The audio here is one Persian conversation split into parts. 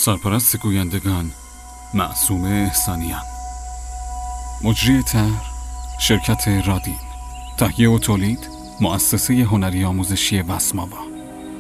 سرپرست گویندگان معصوم احسانیان، مجری طرح شرکت رادین، تهیه و تولید مؤسسه هنری آموزشی وسماوا.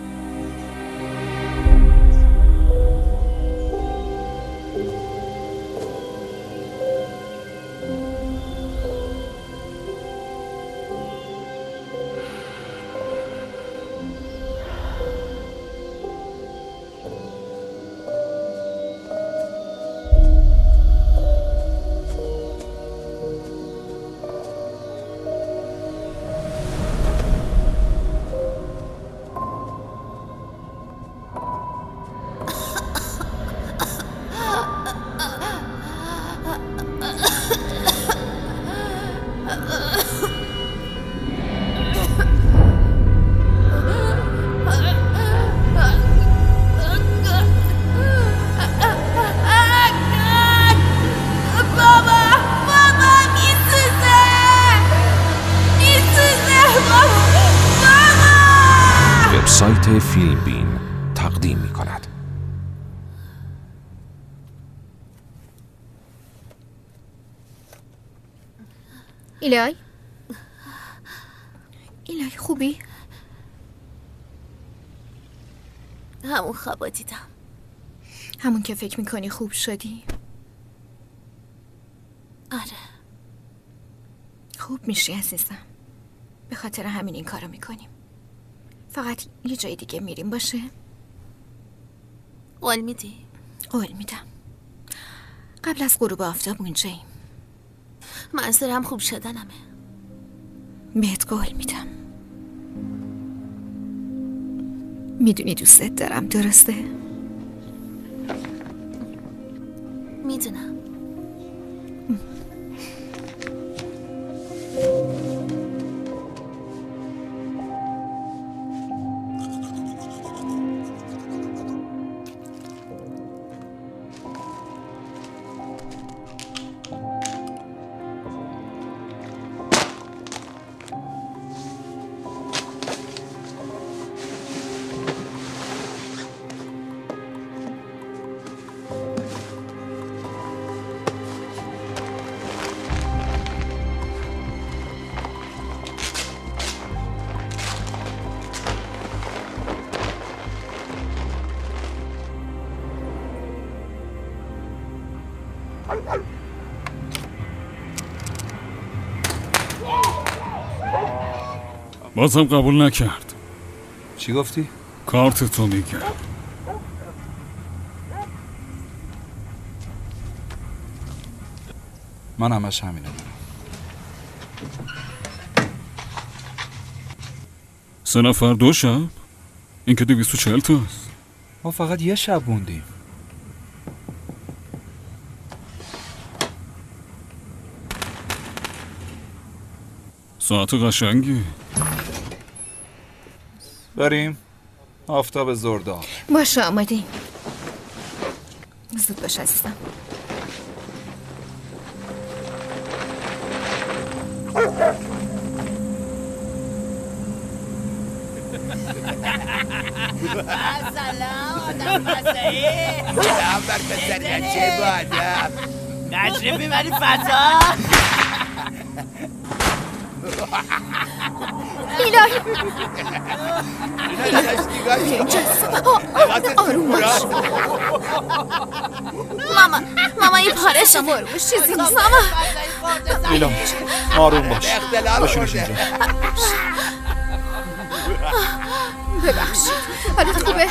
وبسایت فیلم بین تقدیم می کند. ایلای خوبی؟ همون خوابا دیدم. همون که فکر میکنی خوب شدی؟ آره. خوب میشی عزیزم. به خاطر همین این کارو میکنیم. فقط یه جای دیگه میریم باشه؟ قول میدی؟ قول میدم. قبل از غروب آفتاب اونجاییم. منظورم خوب شدنمه. بهت قول میدم. میدونی دوستت دارم، درسته؟ میدونم. بازم قبول نکرد. چی گفتی؟ کارت تو میگه. من همش همینو دارم. 3 نفر 2 شب؟ این که 240 تاست. ما فقط یه شب موندیم. ساعت قشنگی. بریم آفتاب زرداد. باشه آمادیم. زود باش عزیزم. سلام آدم مسایی. سلام بر پسر چه با آدم نشریف میبری فتا. ایلای آروم باش. ماما این پاره شد. آروم باش، چیزی نیست. ایلام آروم باش. باشونش اینجا. ببخشید. حالت خوبه؟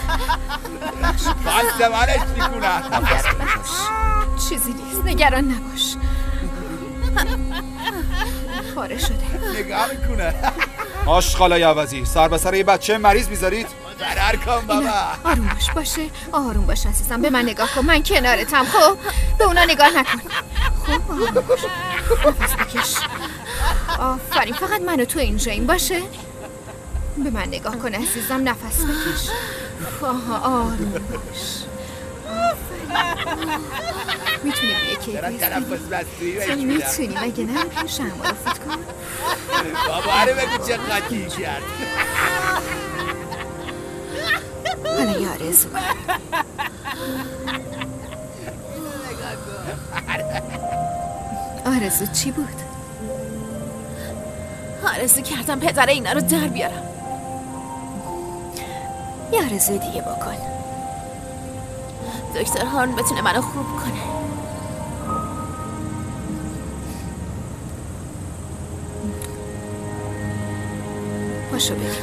باستمانش میکنم. چیزی نیست، نگران نباش. پاره شده. نگاه میکنه. آشغالای عوضی، سر به سر یه بچه مریض میذارید؟ فرار کن بابا. آروم باش. باشه آروم باش عزیزم. به من نگاه کن، من کنارتم. خب به اونا نگاه نکن. خب آروم باش. نفس بکش. آفرین، فقط من و تو اینجاییم. باشه به من نگاه کن عزیزم. نفس بکش. آروم باش. میتونی بیه کیک بزنی؟ میتونی مگه نه؟ شما رو فوت کن. بابا هره بگو چه قطعی کرد. حالا یه آرزو آرزو چی بود؟ آرزو کردم پدر اینا رو در بیارم. یه آرزوی دیگه بکن. دکتر هارن بتونه منو خوب کنه. پاشو بریم.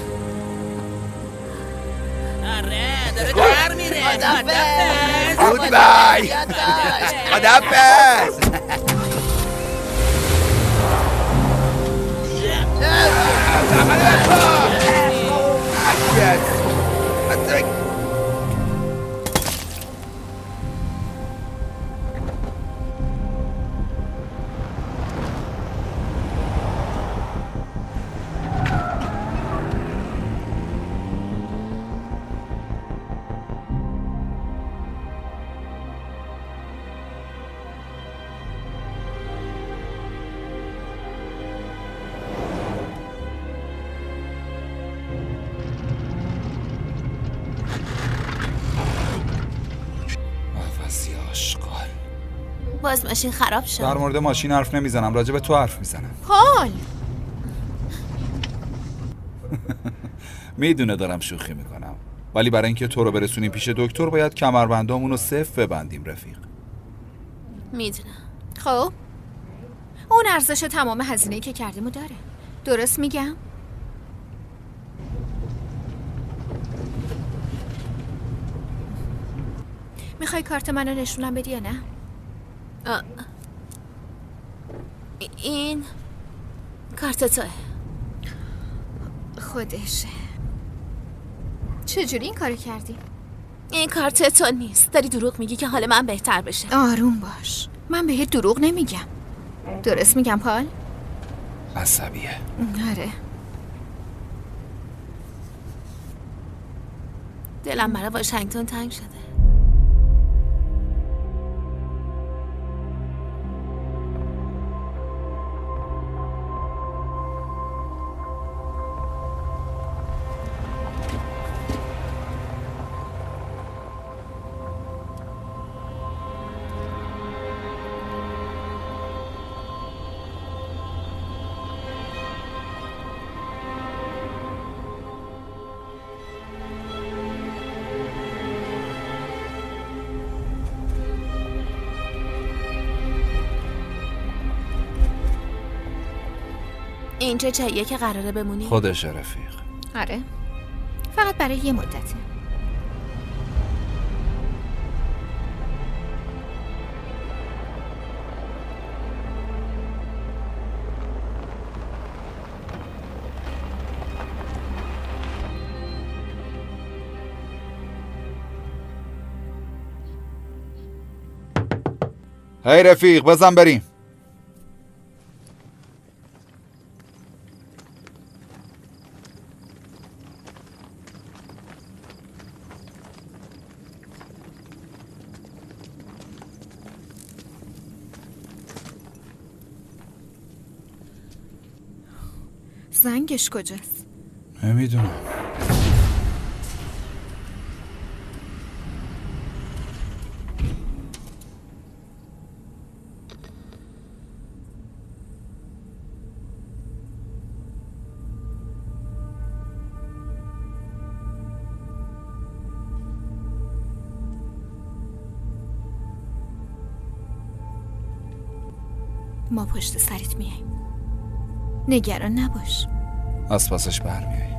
آره داره در میره. خدافظ. گودبای. خدافظ. باز ماشین خراب شد. در مورد ماشین حرف نمیزنم، راجع به تو حرف میزنم. پال میدونه دارم شوخی میکنم، ولی برای اینکه تو رو برسونیم پیش دکتر باید کمربندامون رو صفر ببندیم رفیق. میدونم. خب اون ارزش تمام هزینه‌ای که کردیمو داره. درست میگم؟ میخوای کارت منو نشونم بدی یا نه؟ این کارت توه. خودشه. چجوری این کارو کردی؟ این کارت تو نیست. داری دروغ میگی که حال من بهتر بشه. آروم باش، من بهت دروغ نمیگم. درست میگم پال؟ عصبیه. آره. دلم برای واشنگتن تنگ شده. اینجا جاییه که قراره بمونی؟ خودشه رفیق. آره، فقط برای یه مدته. هی رفیق بزن بریم. زنگش کجاست؟ نمیدونم. ما پشت سرت میاییم. نگران نباش. از پاسش برمیایی.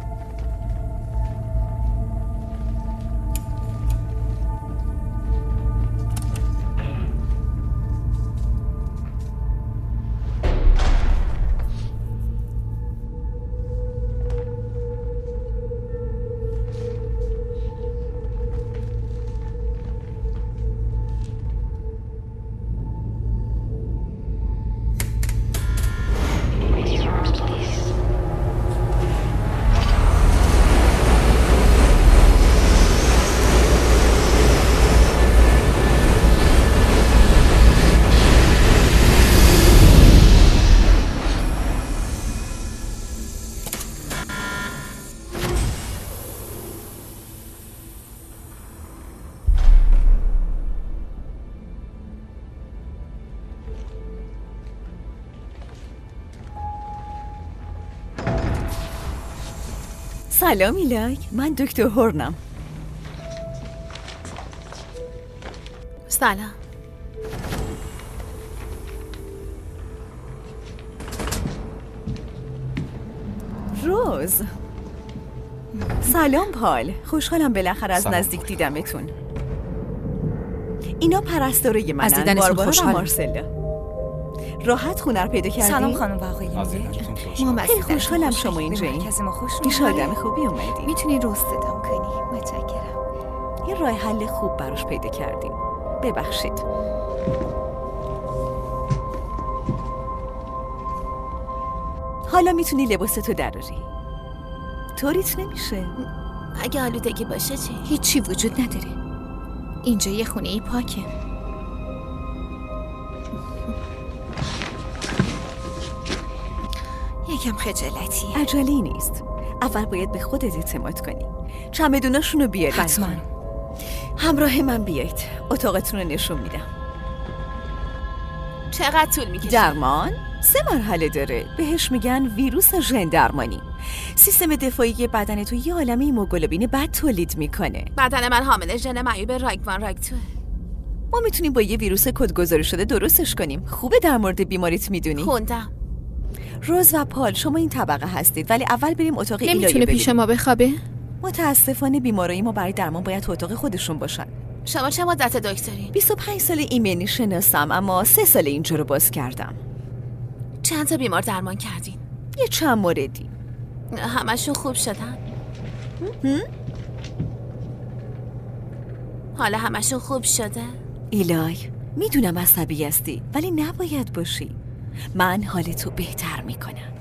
سلام ایلای، من دکتر هورنم. سلام. روز. سلام پال، خوشحالم بالاخره از سلام نزدیک پال. دیدمتون. اینا پرستارای منن، از دیدنتون باربارا و خوشحالم. مارسلا. راحت خونه رو پیدا کردی؟ سلام خانم و آقای از اینجا. دیدنتون ما خوشحالم. از خیلی دیدنتون خوشحالم خوشحالیم. شما اینجا این. مرکز ما خوش پیش آدم خوبی اومدی. میتونی رو صدام کنی؟ متشکرم. یه راه حل خوب براش پیدا کردیم. ببخشید. حالا میتونی لباستو دراری. طوریت نمیشه. اگه آلودگی باشه چی؟ هیچی وجود نداره. اینجا یه خونه پاکه. یکم خجالتیه. عجله‌ای نیست. اول باید به خودت اعتماد کنی. چمدوناشونو بیار. حتما. همراه من بیایید. اتاقتون رو نشون میدم. چقدر طول میکشه؟ درمان 3 مرحله داره. بهش میگن ویروس ژن درمانی. سیستم دفاعی بدن تو یه عالمه هیموگلوبین بد تولید میکنه. بدن من حامل ژن معیوب رایگوان رایگتوه. ما میتونیم با یه ویروس کدگذاری شده درستش کنیم. خوبه در مورد بیماریت میدونی؟ خوندم. روز و پال شما این طبقه هستید، ولی اول بریم اتاق ایلایه نمیتونه پیش ببینیم. ما بخوابه؟ متاسفانه بیمارای ما برای درمان باید تو اتاق خودشون باشن. شما چه مدت دکترین؟ 25 سال ایمنی شناسم، اما 3 سال اینجا رو باز کردم. چند تا بیمار درمان کردین؟ یه چند موردی. همشون خوب شدن؟ حالا همشون خوب شده؟ ایلای، میدونم عصبی هستی، ولی نباید باشی. من حالتو بهتر میکنم.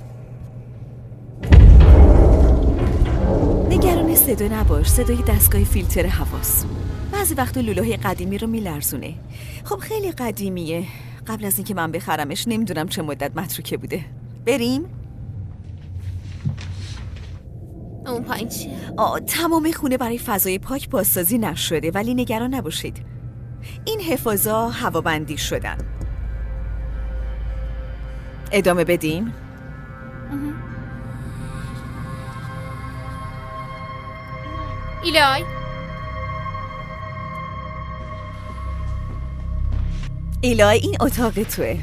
نگران صدا نباش، صدای دستگاه فیلتر هواست. بعضی وقت لوله‌های قدیمی رو میلرزونه. خب خیلی قدیمیه. قبل از اینکه من بخرمش نمیدونم چه مدت متروکه بوده. بریم؟ اون پایین چیه؟ تمام خونه برای فضای پاک بازسازی نشده، ولی نگران نباشید. این حفاظا هوابندی شدن. ادامه بدیم؟ ایلای ایلای، این اتاق توه.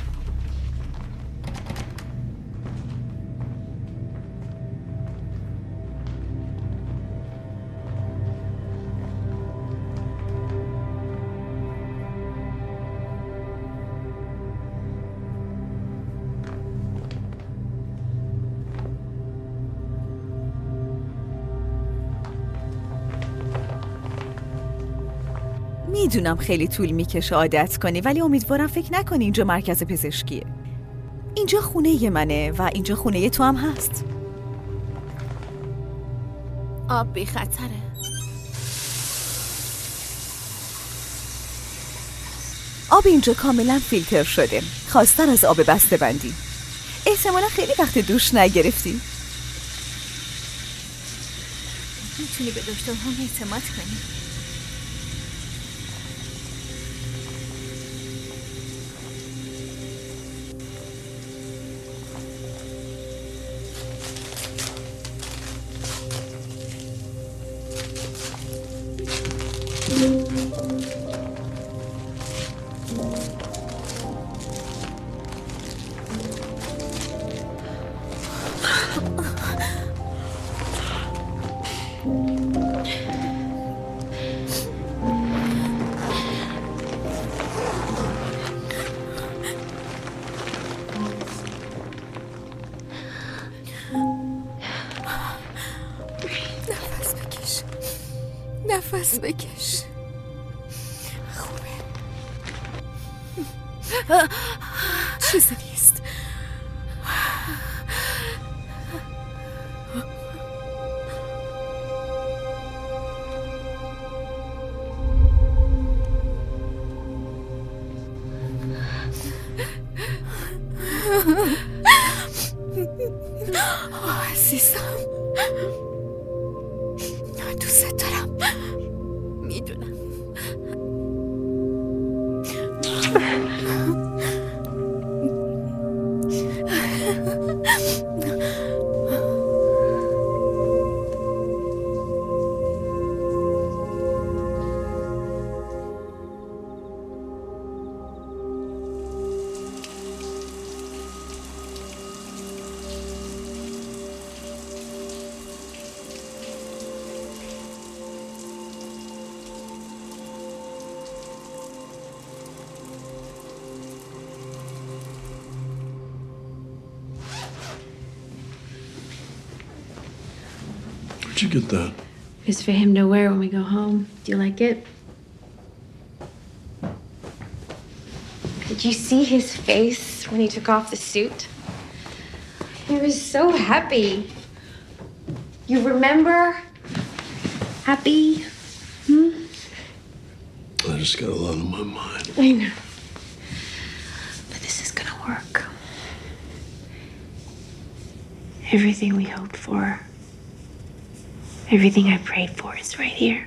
میدونم خیلی طول میکشه عادت کنی، ولی امیدوارم فکر نکنی اینجا مرکز پزشکیه. اینجا خونه منه و اینجا خونه تو هم هست. آب بی خطره. آب اینجا کاملا فیلتر شده، خواستن از آب بسته بندی. احتمالا خیلی وقت دوش نگرفتی. میتونی به دکتر هم اعتماد کنی. نفس بکش. خوبه. چیزی نیست. عزیزم، دوست دارم. میدونم. Where'd you get that? It's for him to wear when we go home. Do you like it? Did you see his face when he took off the suit? He was so happy. You remember? Happy? I just got a lot on my mind. I know. But this is gonna work. Everything we hoped for, everything I prayed for is right here.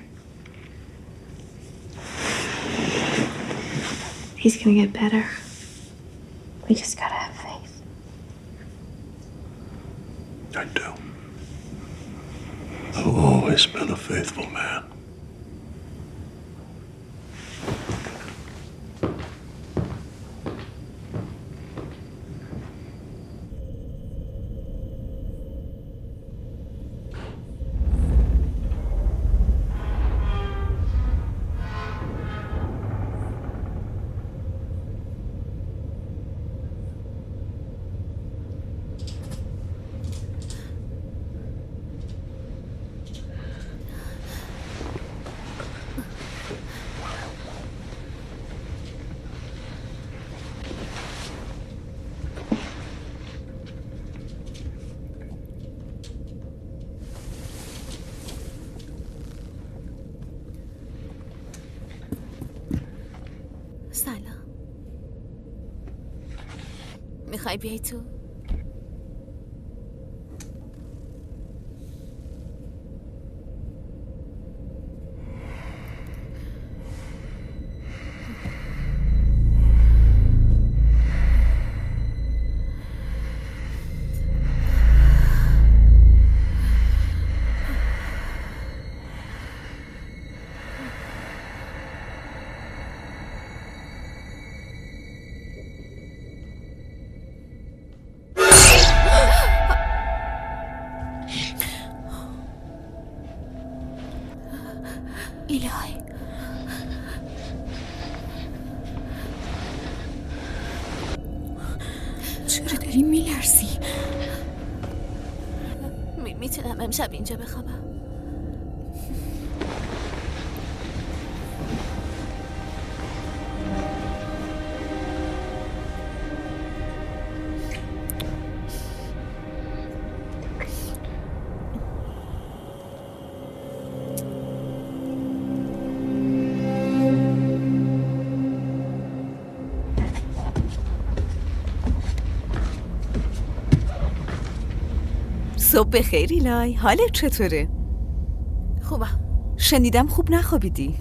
He's gonna get better. We just gotta have faith. I do. I've always been a faithful man. سلام. میخوای بیای تو؟ الهی چرا داری میلرزی؟ میتونم امشب اینجا بخوابم؟ صبح بخیر ایلای، حالت چطوره؟ خوبم. شنیدم خوب نخوابیدی.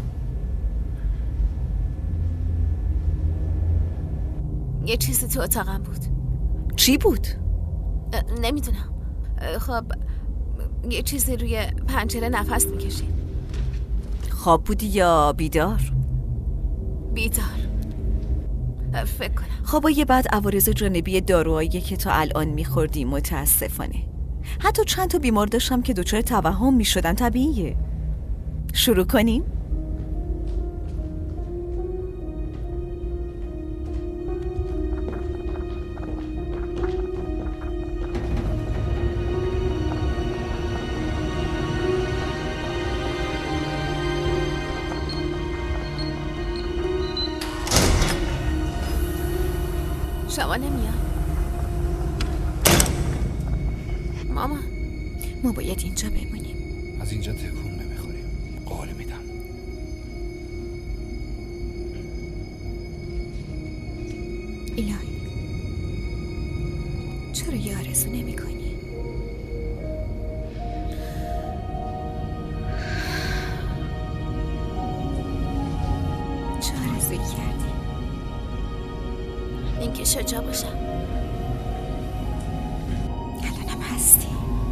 یه چیزی تو اتاقم بود. چی بود؟ نمیدونم. خب یه چیزی روی پنجره نفس میکشید. خواب بودی یا بیدار؟ بیدار. فکر کنم. خوابای یه بعد عوارض جانبی داروهایی که تا الان میخوردی متاسفانه. حتی چند تا بیمار داشتم که دچار توهم میشدن. طبیعیه. شروع کنیم؟ شما نمیاد؟ ماما ما باید اینجا بمونیم. از اینجا تکون نمیخوریم. قول میدم. الهی چرا یه آرزو نمی کنی؟ چه آرزویی کردی؟ اینکه شجاع باشم. الانم هستی.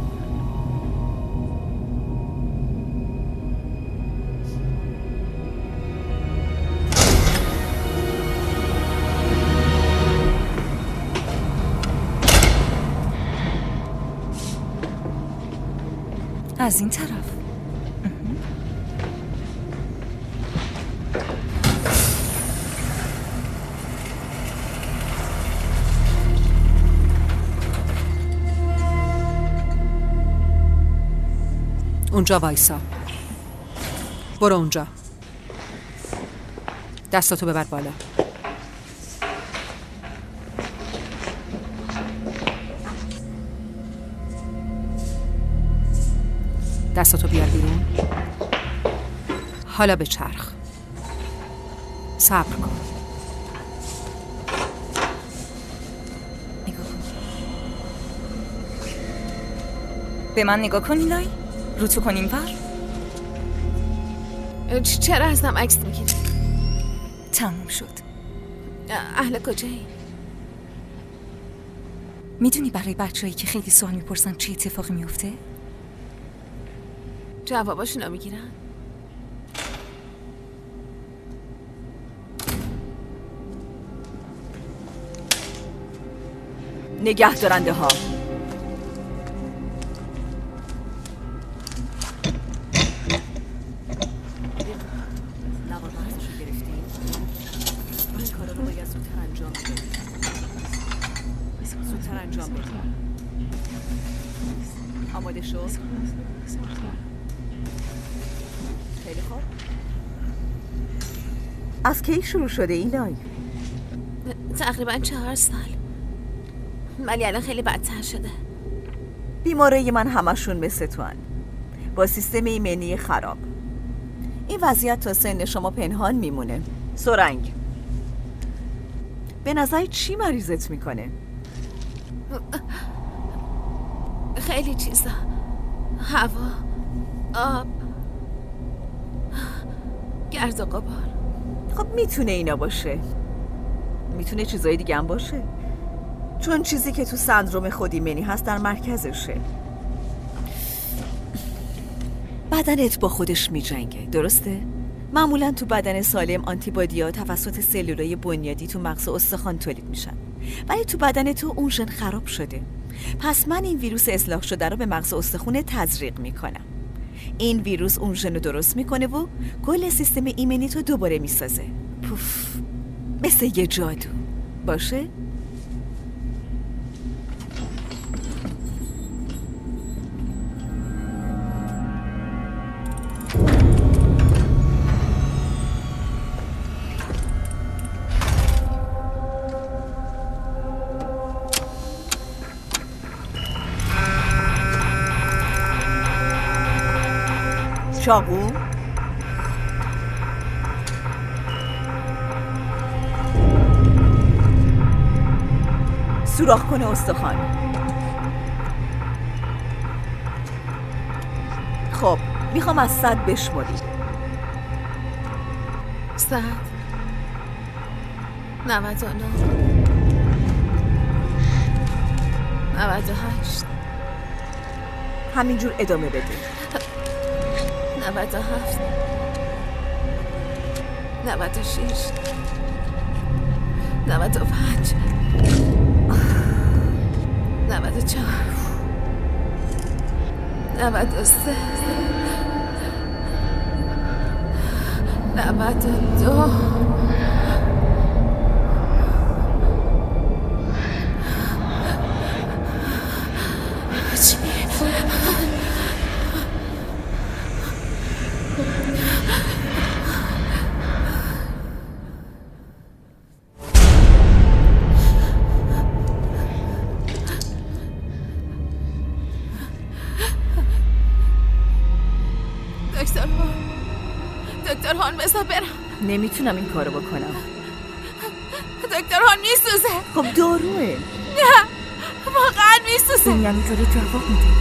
از این طرف. اونجا وایسا. برو اونجا. دستاتو ببر بالا. دستاتو بیار بیرون. حالا به چرخ. صبر کن. نگاه کن. به من نگاه کن ایلای. رو تو کن این ور. چرا ازم عکس میگیری؟ تموم شد. اهل کجایی؟ میدونی برای بچه‌هایی که خیلی سوال میپرسن چه اتفاقی میفته؟ جواباشونو میگیرن؟ نگه دارنده ها. آماده شد؟ خیلی خوب. از کی شروع شده ایلای؟ تقریبا 4 سال. ولی الان خیلی بدتر شده. بیمارای من همشون مثل تو هن. با سیستم ایمنی خراب. این وضعیت تا سن شما پنهان میمونه. سرنگ، به نظر چی مریضت میکنه؟ خیلی چیزا. هوا، آب، گرد و غبار. خب میتونه اینا باشه. میتونه چیزای دیگه هم باشه. چون چیزی که تو سندروم خودایمنی هست در مرکزشه. بدنت با خودش میجنگه، درسته؟ معمولا تو بدن سالم آنتیبادی‌ها توسط سلولای بنیادی تو مغز استخوان تولید میشن. ولی تو بدن تو اون ژن خراب شده. پس من این ویروس اصلاح شده رو به مغز استخوان تزریق میکنم. این ویروس اون ژن رو درست میکنه و کل سیستم ایمنی تو دوباره میسازه. پوف، مثل یه جادو باشه؟ چاقو، سوراخ کنه استخوان. خب میخوام از 100 بشماری. 100 99 98 همینجور ادامه بده. 97 96 95 94 93 92 دکتر هان بذار برم. نمیتونم این کارو بکنم. دکتر هان میسوزه. خب داروه. نه واقعا میسوزه. این یعنی داره جواب میده.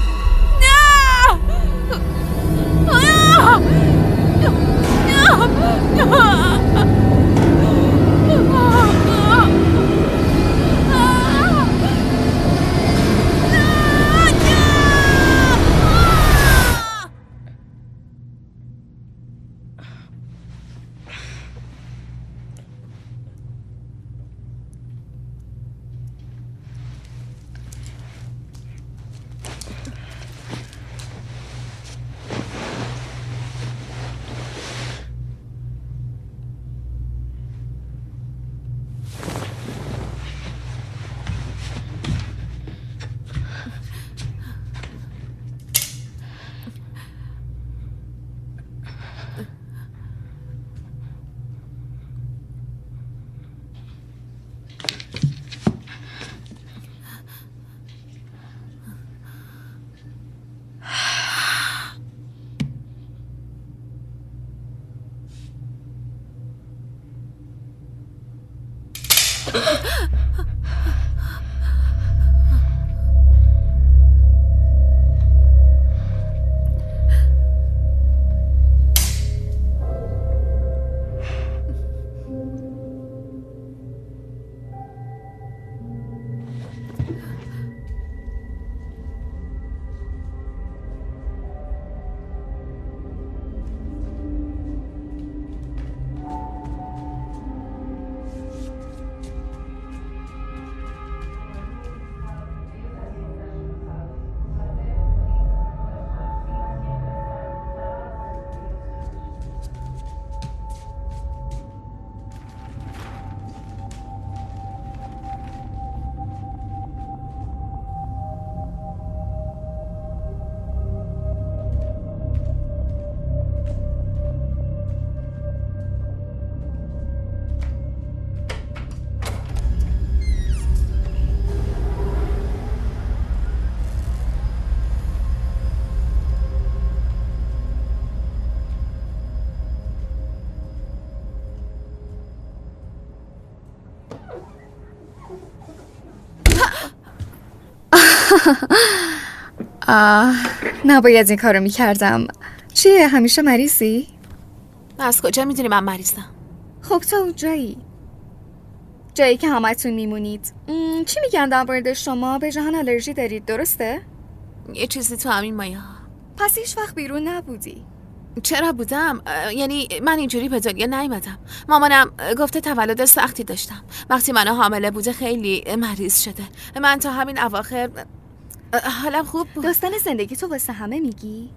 نباید این کارو میکردم. چیه همیشه مریضی؟ از کجا میدونی من مریضم؟ خب تو جایی که همتون میمونید. چی میگن در مورد شما؟ به جهان آلرژی دارید درسته؟ یه چیزی تو همین مایه. پس هیچ وقت بیرون نبودی؟ چرا بودم؟ یعنی من اینجوری به دنیا نیومدم. مامانم گفته تولد سختی داشتم. وقتی منو حامله بوده خیلی مریض شده. من تا همین اواخر حالم خوب بود. داستان زندگی تو واسه همه میگی؟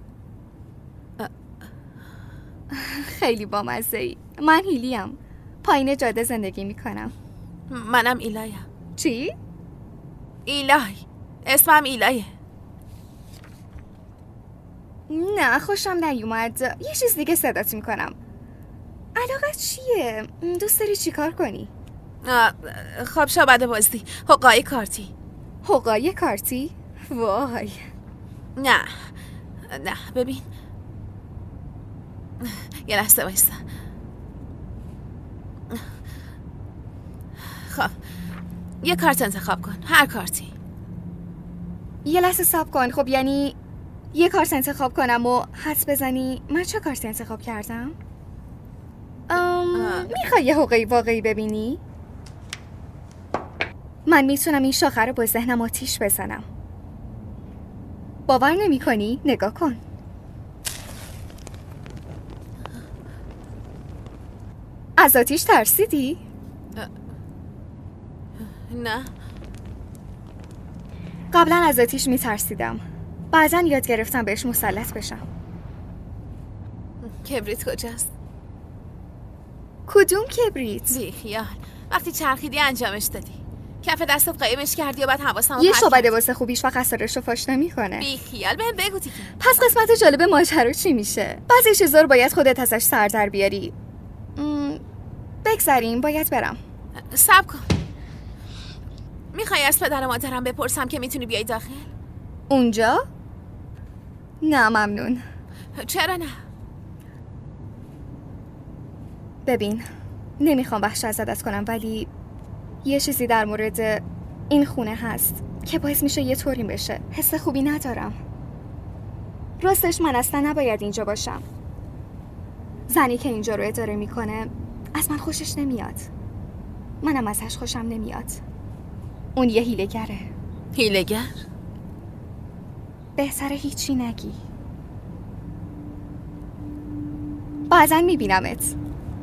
خیلی بامزه‌ای. من هیلیم. پایین جاده زندگی میکنم. منم ایلایم. چی؟ ایلای. اسمم ایلایه. نه خوشم نیومد. یه چیز دیگه صدات میکنم. علاقت چیه؟ دوست داری چی کار کنی؟ خب شعبده بازی. حقای کارتی. حقای کارتی؟ وای. نه ببین. یه لحظه وایستا. خب یه کارت انتخاب کن. هر کارتی. یه لحظه صبر کن. خب یعنی یه کارت انتخاب کنم و حدس بزنی من چه کارتی انتخاب کردم؟ میخوای یه حقوقی واقعی ببینی؟ من میتونم این شاخه رو با ذهنم آتیش بزنم. باور نمی کنی؟ نگاه کن. از آتیش ترسیدی؟ نه. قبلا از آتیش میترسیدم. بعداً یاد گرفتم بهش مسلط بشم. کبریت کجاست؟ کدوم کبریت؟ بیخیال. وقتی چرخیدی انجامش دادی. کف دستت قایمش کردی و بعد حواسمو یه شعبده واسه خوبیش و اسرارش رو فاش نمی‌کنه. بیخیال بهم بگو دیگه. پس قسمت جالب ماجرا چی میشه؟ بعضی چیزا رو باید خودت ازش سر در بیاری. بگذاریم باید برم. صبر کن. میخوای از پدر مادرم بپرسم که میتونی بیای داخل؟ اونجا؟ نه ممنون. چرا نه؟ ببین نمیخوام وحشت ازت کنم ولی یه چیزی در مورد این خونه هست که باعث میشه یه طوری بشه. حس خوبی ندارم. راستش من اصلا نباید اینجا باشم. زنی که اینجا رو اداره میکنه از من خوشش نمیاد. منم ازش خوشم نمیاد. اون یه هیله‌گره. هیله‌گر؟ بهتره هیچی نگی. بعداً میبینمت.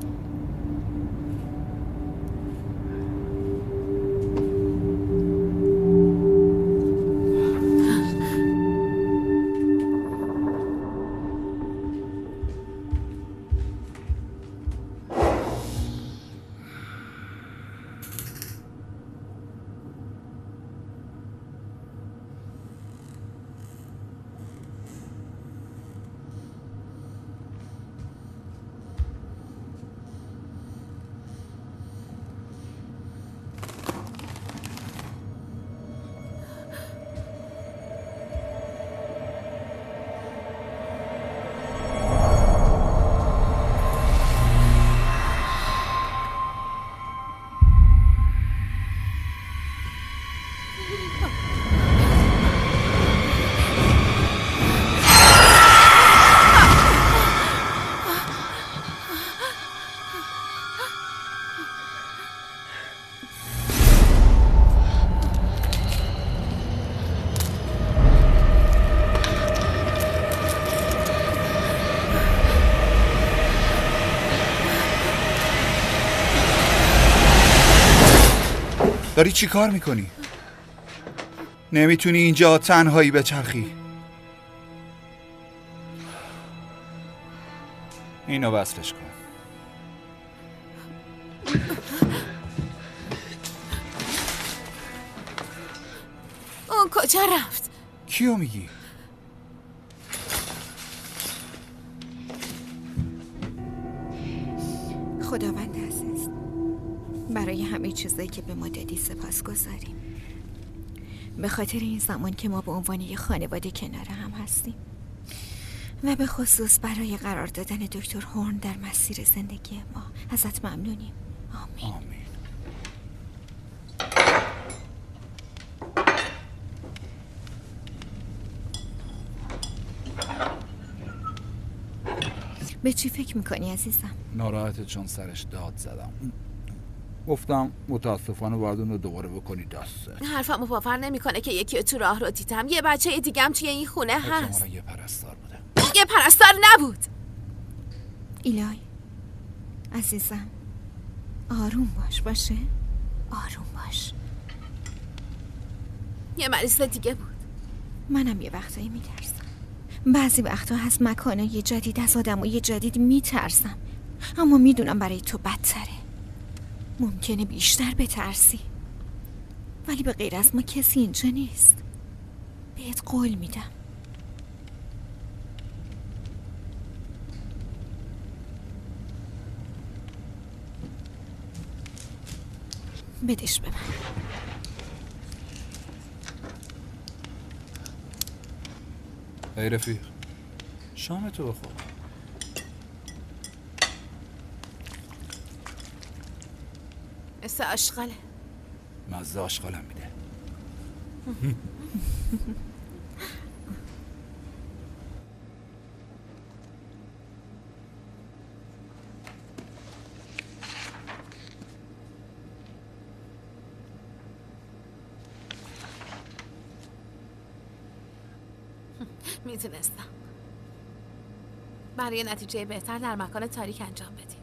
داری چی کار میکنی؟ نمیتونی اینجا تنهایی بچرخی. اینو وصلش کن. اون کجا رفت؟ کیو میگی؟ خداوند عزیز، برای همه چیزایی که به ما دادی سپاسگزاریم. به خاطر این زمان که ما به عنوان یه خانواده کنار هم هستیم و به خصوص برای قرار دادن دکتر هورن در مسیر زندگی ما ازت ممنونیم. آمین. به چی فکر میکنی عزیزم؟ ناراحته چون سرش داد زدم. گفتم متاسفانه باید اون رو دوباره بکنی دسته. حرفمو باور نمیکنه که یکی تو راه رو دیدم. یه بچه دیگه هم توی این خونه هست. احتمالا یه پرستار بوده. یه پرستار نبود. ایلای عزیزم آروم باشه آروم باش. یه مریض دیگه بود. منم یه وقتایی میترسم. بعضی وقتا از مکانای جدید، از آدمای جدید میترسم، اما میدونم برای تو بدتره. ممکنه بیشتر بترسی، ولی به غیر از ما کسی اینجا نیست. بهت قول میدم. بدش به من. ای رفیق، شامتو بخور. مثل آشغاله. مزه آشغالم میده. میتونستم برای نتیجه بهتر در مکان تاریک انجام بدیم.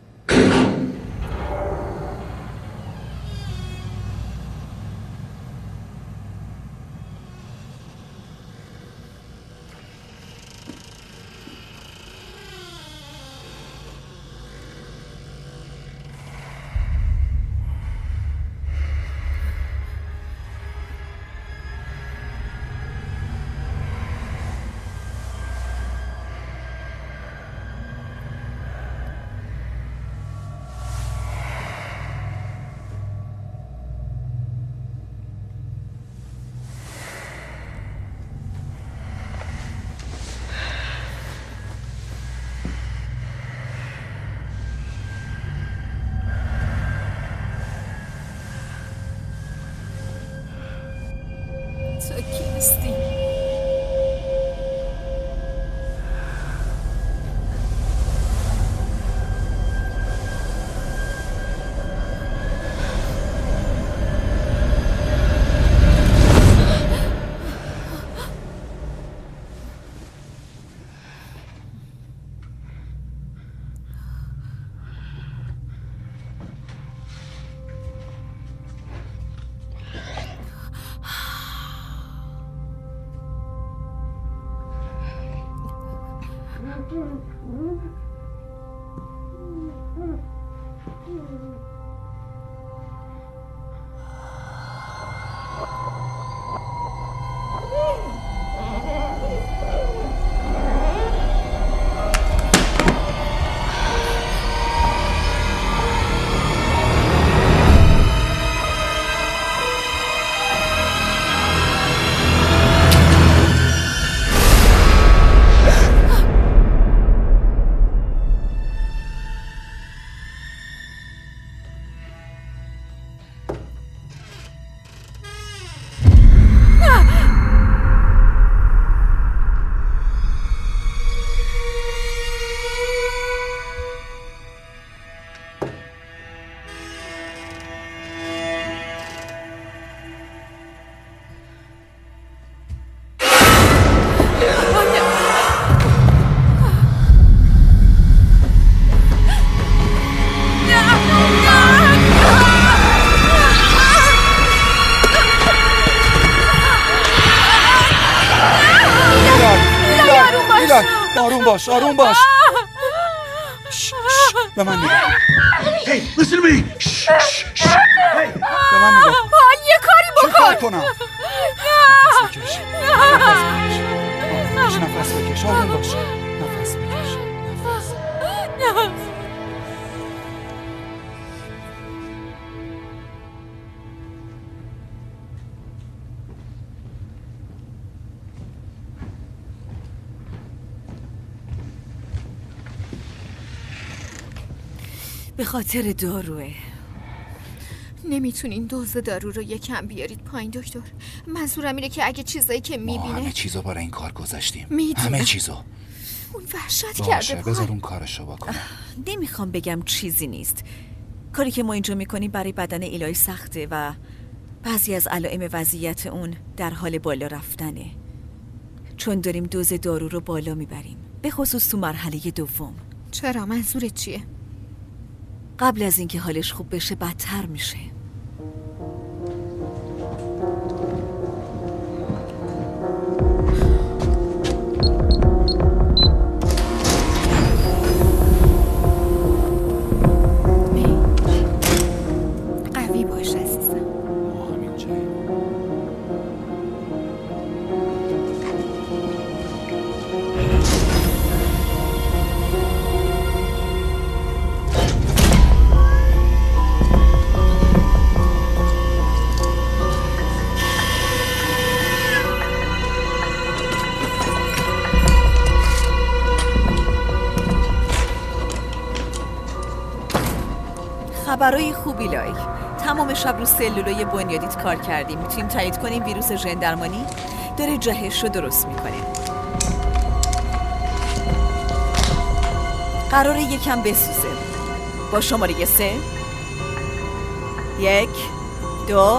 تو کیستی؟ آروم باش. به من نگاه. Hey, listen to me. به من نگاه. یه کاری بکن. چه کار کنم؟ نفس بکش. آروم باش. نفس بکش. به خاطر داروه. نمیتونین دوز دارو رو یکم بیارید پایین دکتر؟ منظورم اینه که اگه چیزایی که ما میبینه همه چیزو برای این کار گذاشتیم. میدونم. همه چیزو. اون وحشت باشه کرده بذار اون کارشو بکنه. نمیخوام بگم چیزی نیست. کاری که ما اینجا میکنیم برای بدن الهی سخته و بعضی از علائم وضعیت اون در حال بالا رفتنه، چون داریم دوز دارو رو بالا میبریم، به خصوص تو مرحله دوم. چرا؟ منظورت چیه؟ قبل از اینکه حالش خوب بشه بدتر میشه. قوی باش عزیزم. ما همین جایی. خبرای خوبی لایک. تمام شب رو سلولای بنیادیت کار کردیم. میتونیم تایید کنیم ویروس ژندرمانی داره جهش رو درست میکنه. قراره یکم بسوزه. با شماره 3 1 2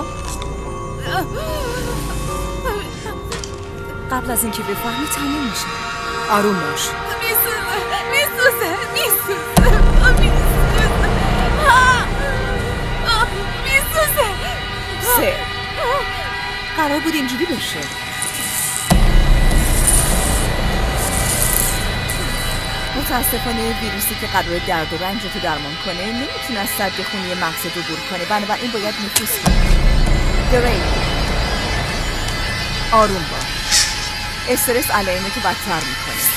قبل از اینکه بفهمی تموم میشه. آروم باش. میسوزه 3 قرار بود اینجوری بشه. متاسفانه ویروسی که قرار درد و رنج رو درمان کنه نمیتونه از سد خونی مغزت رو دور کنه، بنابراین باید نفوذ کنه. گری آروم باش. استرس علائمتو بدتر میکنه.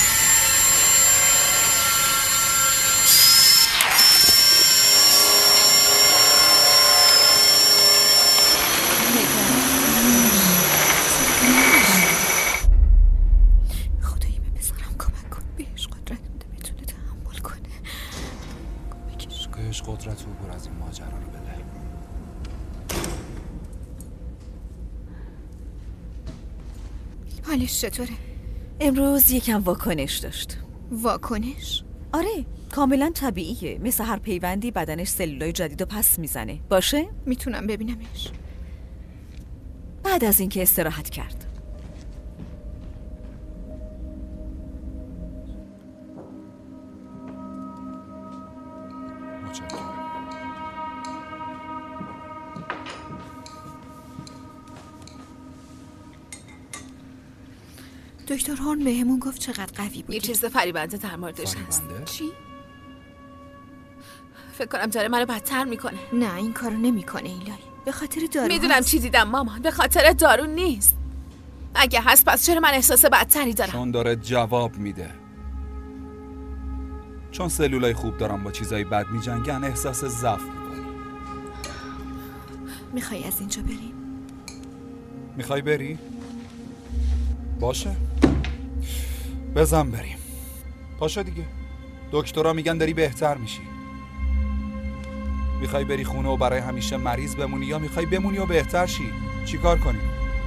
خدایی به پسرم کمک کن. بهش قدرت بده بتونه تحمل کنه. کمکش کن. بهش قدرت عبور از این ماجرا رو بده. حالش چطوره؟ امروز یکم واکنش داشت. واکنش؟ آره کاملا طبیعیه. مثل هر پیوندی بدنش سلولای جدید رو پس میزنه. باشه؟ میتونم ببینمش؟ بعد از اینکه استراحت کرد. متشکرم. دکتر هورن بهمون گفت چقدر قوی بودی. یه چیز فریبنده در موردش هست. فریبنده؟ چی؟ فکر کنم داره منو بدتر میکنه. نه این کارو نمیکنه ایلای. به خاطر دارو میدونم چی دیدم مامان. به خاطر دارو نیست. اگه هست پس چرا من احساس بدتری دارم؟ چون داره جواب میده. چون سلولای خوب دارن با چیزای بد میجنگن احساس ضعف میکنی. میخوای از اینجا بریم؟ میخوای بری؟ باشه بزن بریم. پاشو دیگه. دکترها میگن داری بهتر میشی. میخوای بری خونه و برای همیشه مریض بمونی یا میخوای بمونی و بهتر شی؟ چی کار کنی؟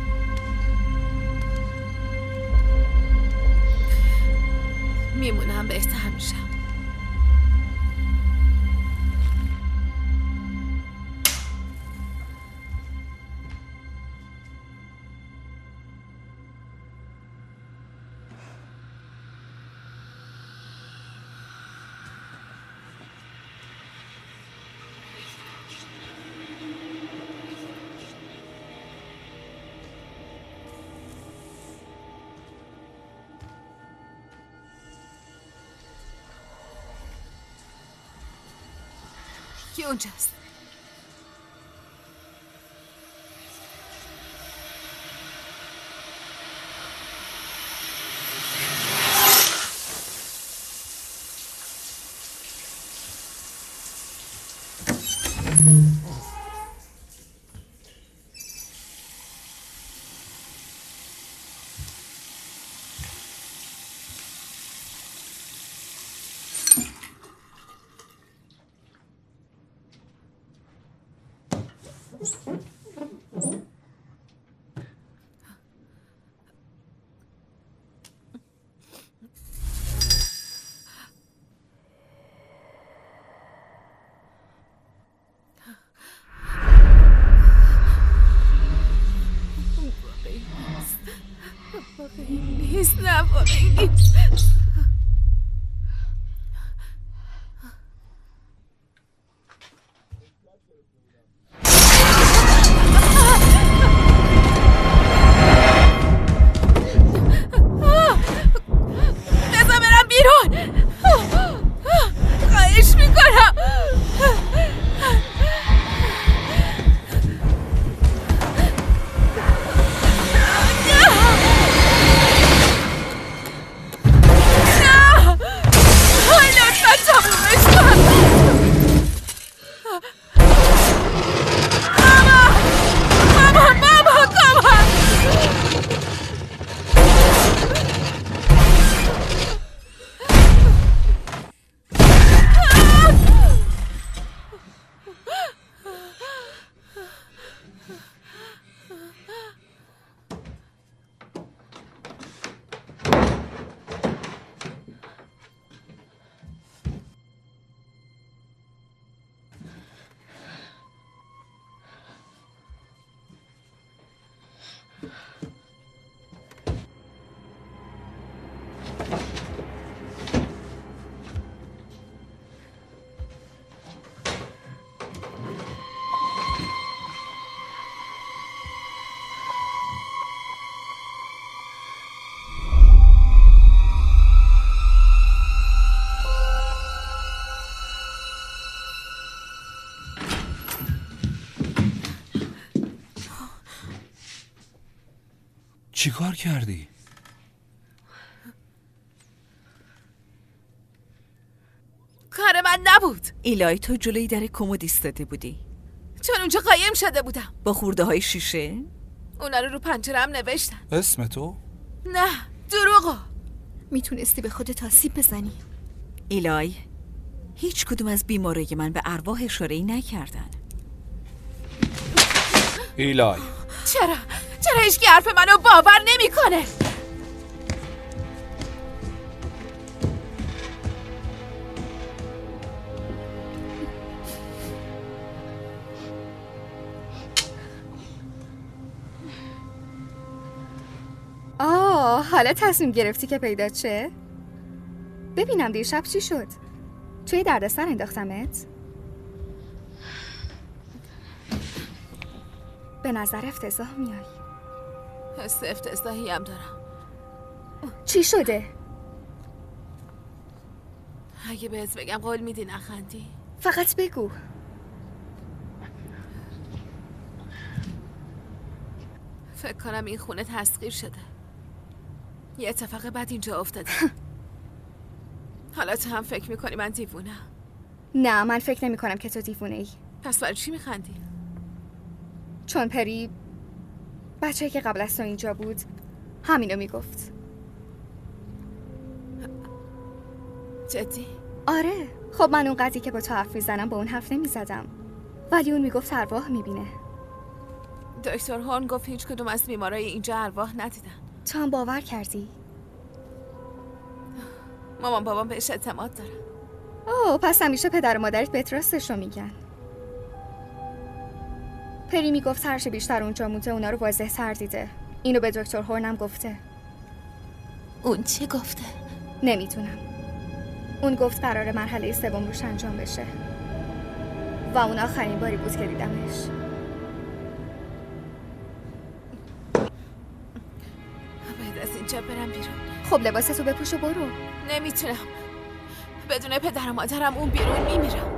میمونم بهتر میشم. کی اونجاست؟ بذار برم بیرون. خواهش میکنم. چی کار کردی؟ کار من نبود. ایلای تو جلوی در کمد ایستاده بودی چون اونجا قایم شده بودم با خورده های شیشه. اونا رو پنجره‌ام نوشتن. اسم تو؟ نه دروغو. میتونستی به خودت آسیب بزنی. ایلای، هیچ کدوم از بیمارای من به ارواح اشاره‌ای نکردن. ایلای، چرا هیچکی حرف منو باور نمیکنه؟ حالا تصمیم گرفتی که پیدا چه؟ ببینم دیشب چی شد؟ توی دردسر انداختمت؟ به نظر افتضاح میای. حس افتضاحی هم دارم. چی شده؟ اگه بهت بگم قول میدی نخندی؟ فقط بگو. فکر کنم این خونه تسخیر شده. یه اتفاق بد اینجا افتاده. حالا تو هم فکر میکنی من دیوونه؟ نه، من فکر نمی کنم که تو دیوونه ای. پس برای چی میخندی؟ چون پری بچه‌ای که قبل از تو اینجا بود همینو میگفت. جدی؟ آره. خب من اون قضیه که با تو حرف میزنم با اون حرف نمیزدم، ولی اون میگفت ارواح میبینه. دکتر هورن گفت هیچ کدوم از بیمارای اینجا ارواح ندیدن. تو هم باور کردی؟ مامان بابام بهش اعتماد داره. اوه، پس همیشه پدر و مادرت بهت راستش رو میگن. پری میگفت هرچه بیشتر اونجا مونده اونا رو واضح تر دیده. اینو به دکتر هورن هم گفته. اون چی گفته؟ نمیتونم. اون گفت قراره مرحله سوم روش انجام بشه و اون آخرین باری بود که دیدمش. باید از اینجا برم بیرون. خب لباستو بپوش و برو. نمیتونم. بدون پدر و مادرم اون بیرون میمیرم.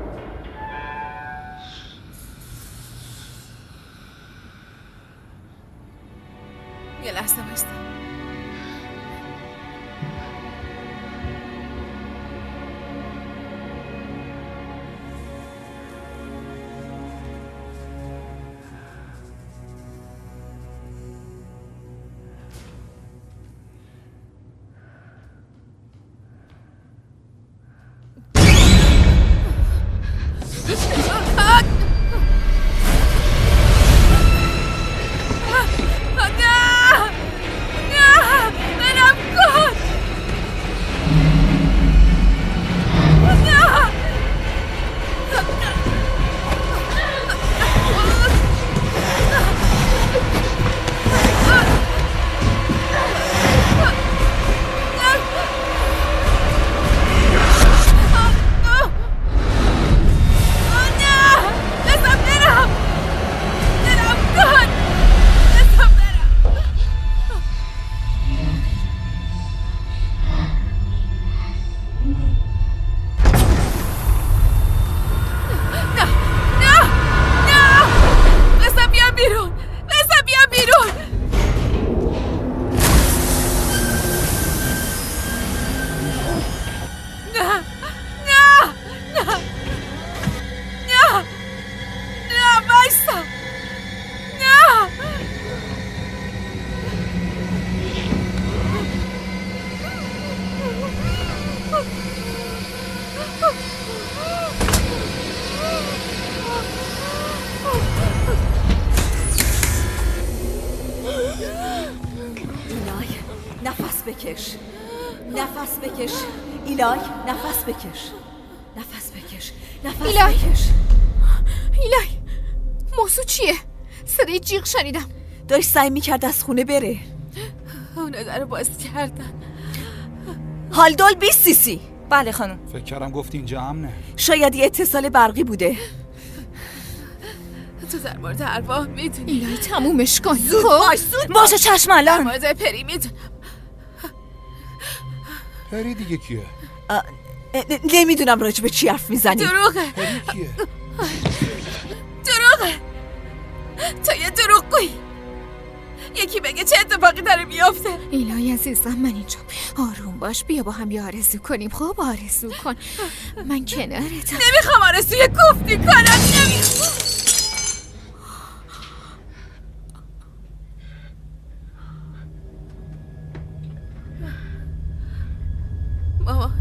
یه لحظه بایستا. نه بکش. نفس بکش. ایلای نفس بکش. نفس بکش. نفس ایلای. بکش. ایلای موضوع چیه؟ صدای جیغ شنیدم. داشت سعی میکرد از خونه بره. اونا در باز کردن. هالدول 20 سیسی. بله خانم. فکر کردم گفت اینجا امنه. شاید یه اتصال برقی بوده. تو در مورد ارواح میدونی. ایلای تمومش کن. زود باش زود باشه چشم الان. در مورد پری میدونم. پری دیگه کیه؟ نمیدونم راجب چی حرف میزنی. دروغه. پری کیه؟ دروغه. تو یه دروغگویی. یکی بگه چه اتفاقی داره میافته. ایلای عزیزم من اینجا. آروم باش، بیا با هم یه آرزو کنیم. خب آرزو کن. من کنارتم. نمیخوام آرزوی گفتی کنم. نمیخوام. مامان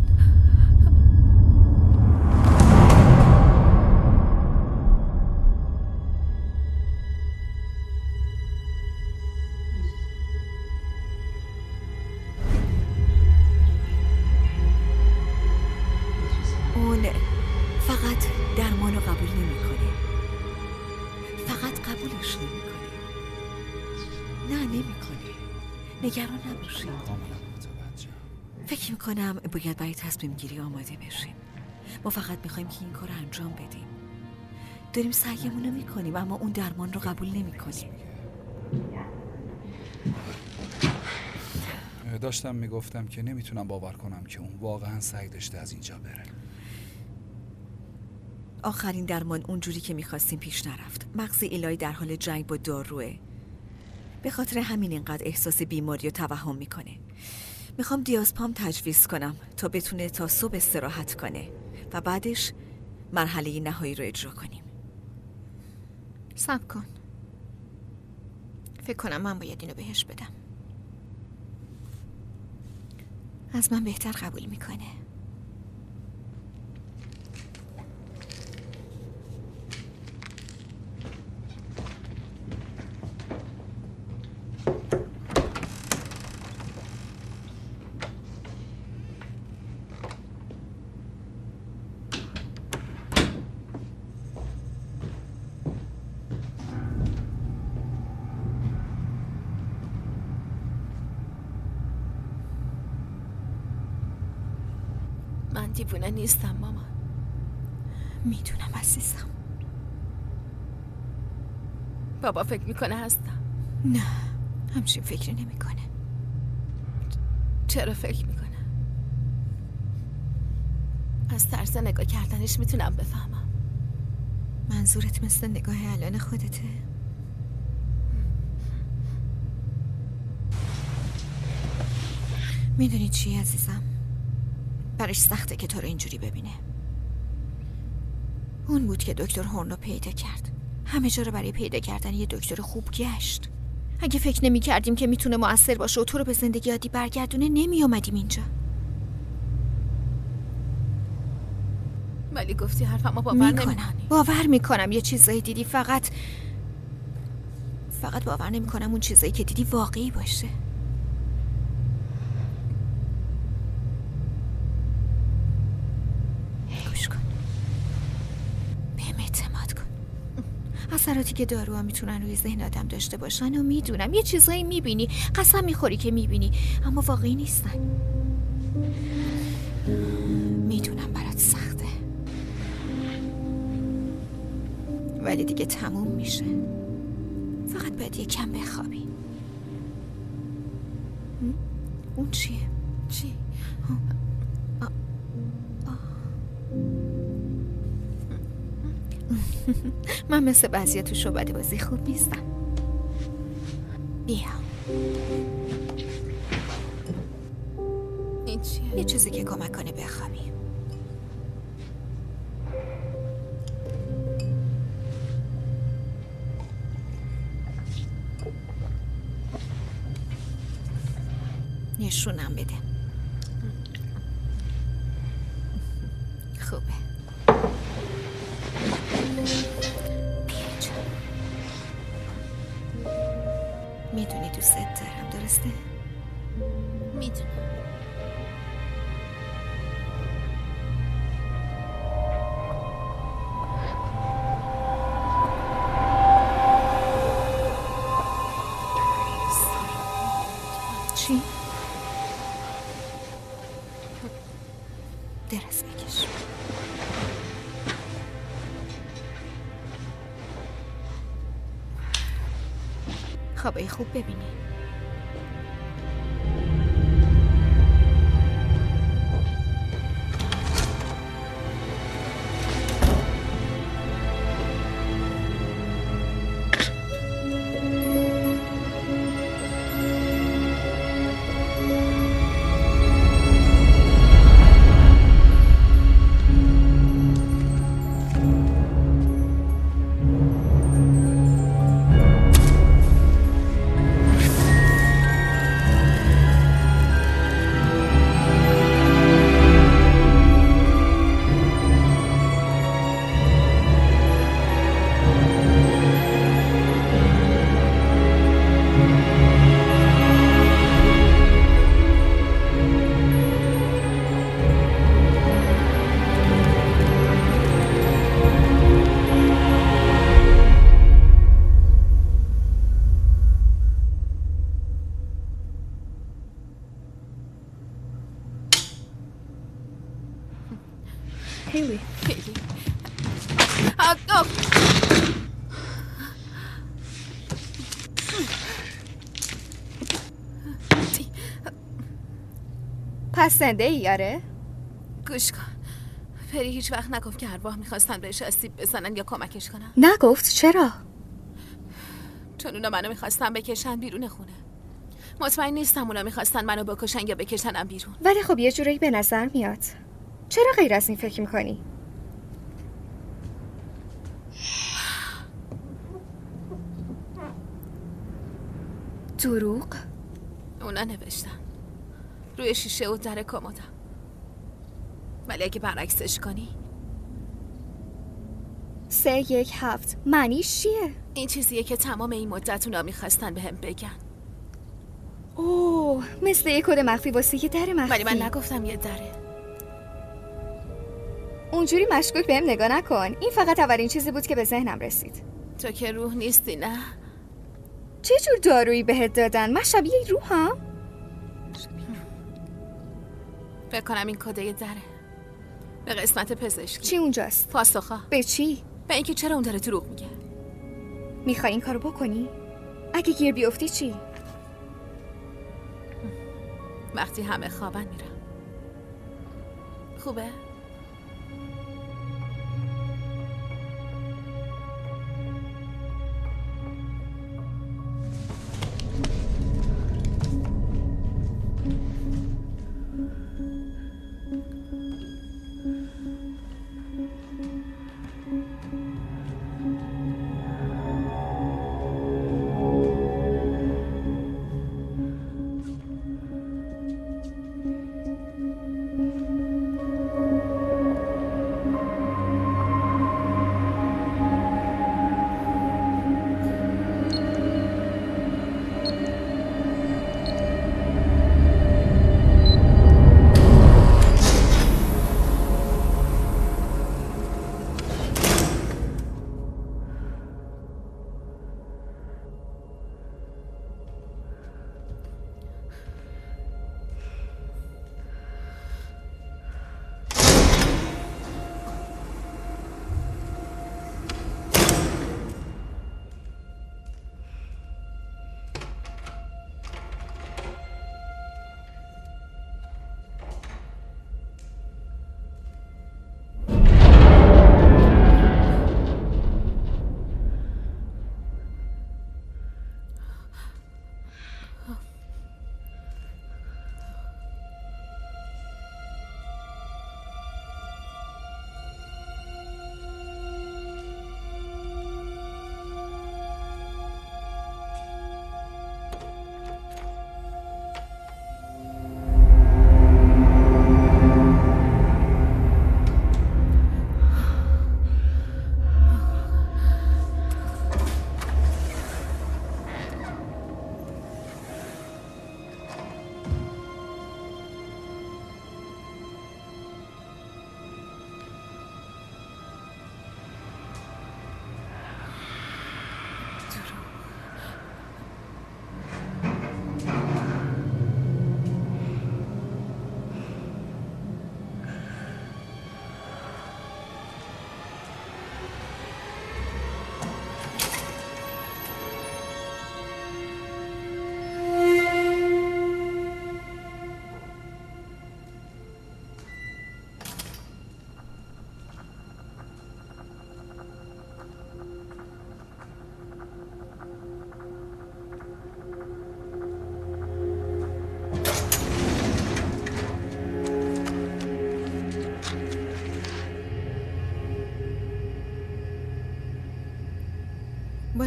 اون فقط درمانو قبول نمیکنه. فقط قبولش نمیکنه. نه نمیکنه. نگران نباشید. فکر میکنم باید برای تصمیم گیری آماده بشیم. ما فقط میخوایم که این کار رو انجام بدیم. داریم سعیمون رو میکنیم اما اون درمان رو قبول نمیکنه. داشتم میگفتم که نمیتونم باور کنم که اون واقعا سعی داشته از اینجا بره. آخرین درمان اونجوری که میخواستیم پیش نرفت. مغز ایلای در حال جنگ با داروه. به خاطر همین اینقدر احساس بیماری و توهم میکنه. میخوام دیازپام تجویز کنم تا بتونه تا صبح استراحت کنه و بعدش مرحله نهایی رو اجرا کنیم. صبر کن. فکر کنم من باید اینو بهش بدم. از من بهتر قبول میکنه. من دیوونه نیستم مامان. میدونم عزیزم. بابا فکر میکنه هستم. نه همچین فکری نمیکنه. چرا فکر میکنه؟ از ترس نگاه کردنش میتونم بفهمم. منظورت مثل نگاه الان خودته؟ میدونی چی عزیزم؟ برش سخته که تو رو اینجوری ببینه. اون بود که دکتر هورن رو پیدا کرد. همه جا رو برای پیدا کردن یه دکتر خوب گشت. اگه فکر نمی کردیم که میتونه مؤثر باشه و تو رو به زندگی عادی برگردونه نمی اومدیم اینجا. ولی گفتی حرفمو باور نمیکنی. باور میکنم یه چیزایی دیدی، فقط باور نمیکنم اون چیزایی که دیدی واقعی باشه. گوش کن، بهم اعتماد کن. اثراتی که داروها میتونن روی ذهن آدم داشته باشن و میدونم یه چیزایی میبینی، قسم میخوری که میبینی، اما واقعی نیستن. میدونم برات سخته، ولی دیگه تموم میشه. فقط باید یه کم بخوابی. اون چیه؟ چی؟ من مثل بعضی تو شعبده بازی خوب نیستم. بیا. این چیه؟ یه چیزی که کمک کنه بخوابی. نشونم بده. خوبه. بیا. میدونی دوست دارم، درسته؟ میدونم. چی؟ درست بکش. خوابای خوب ببینی. هیلی پس زنده ای یاره؟ گوش کن، پری هیچ وقت نگفت که ارواح میخواستن بهش آسیب بزنن یا کمکش کنن. نگفت؟ چرا؟ چون اونا منو میخواستن بکشن بیرون خونه. مطمئن نیستم اونا میخواستن منو بکشن یا بکشنم بیرون. ولی خب یه جورایی به نظر میاد. چرا غیر از این فکر میکنی؟ دروغ؟ اونا نوشتن روی شیشه و در کمدم. ولی اگه برعکسش کنی 317 معنیش چیه؟ این چیزیه که تمام این مدت اونا میخواستن بهم بگن. اوه، مثل یه کد مخفی واسه یه در مخفی. ولی من نگفتم یه دره. اونجوری مشکوک بهم نگاه نکن. این فقط اولین چیزی بود که به ذهنم رسید. تو که روح نیستی نه؟ چه جور دارویی بهت دادن؟ من شبیه روحم؟ فکر کنم این کد یه دره. به قسمت پزشکی. چی اونجاست؟ پاسخا. به چی؟ به اینکه چرا اون داره دروغ میگه. میخوای این کارو بکنی؟ اگه گیر بیفتی چی؟ وقتی همه خوابن میرم. خوبه؟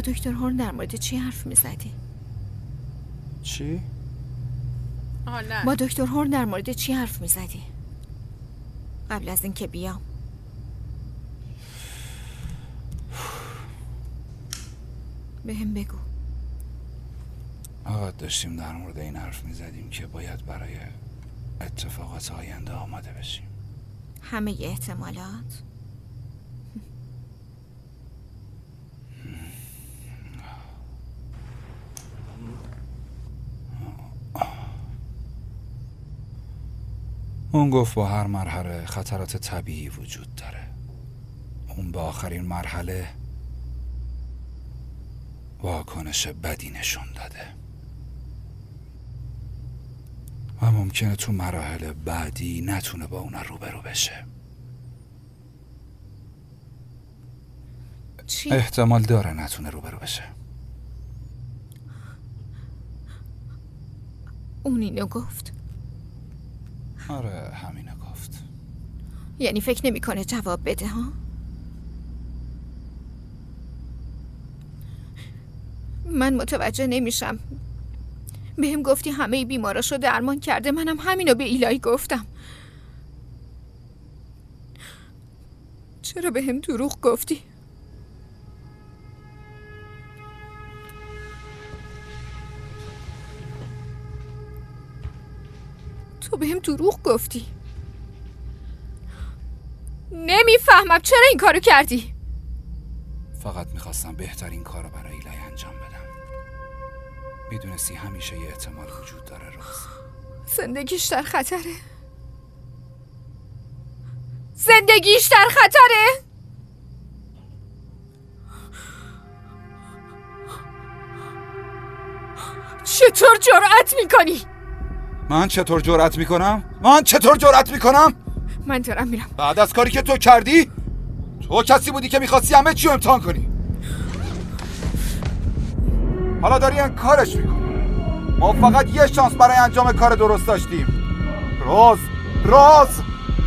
دکتر هورن در مورد چی حرف میزدی؟ چی؟ نه. با دکتر هورن در مورد چی حرف میزدی؟ قبل از اینکه بیام. بهم بگو. آقا داشتیم در مورد این حرف میزدیم که باید برای اتفاقات آینده آماده بشیم. همه احتمالات؟ اون گفت با هر مرحله خطرات طبیعی وجود داره. اون به آخرین مرحله واکنش بدی نشون داده و ممکنه تو مراحل بعدی نتونه با اونا روبرو بشه. چی؟ احتمال داره نتونه روبرو بشه. اون اینو گفت؟ آره همینو گفت. یعنی فکر نمی‌کنه جواب بده ها؟ من متوجه نمیشم. بهم گفتی همه بیماراشو درمان کرده، منم همینو به ایلای گفتم. چرا بهم دروغ گفتی؟ تو بهم دروغ گفتی. نمیفهمم چرا این کارو کردی. فقط میخواستم بهترین کارو برای ایلای انجام بدم. میدونستی همیشه یه احتمال وجود داره روز. زندگیش در خطره. زندگیش در خطره. چطور جرأت میکنی؟ من چطور جرأت میکنم؟ من دارم میرم. بعد از کاری که تو کردی؟ تو کسی بودی که میخواستی همه چی رو امتحان کنی. حالا داری این کارش میکنی. ما فقط یه شانس برای انجام کار درست داشتیم. راز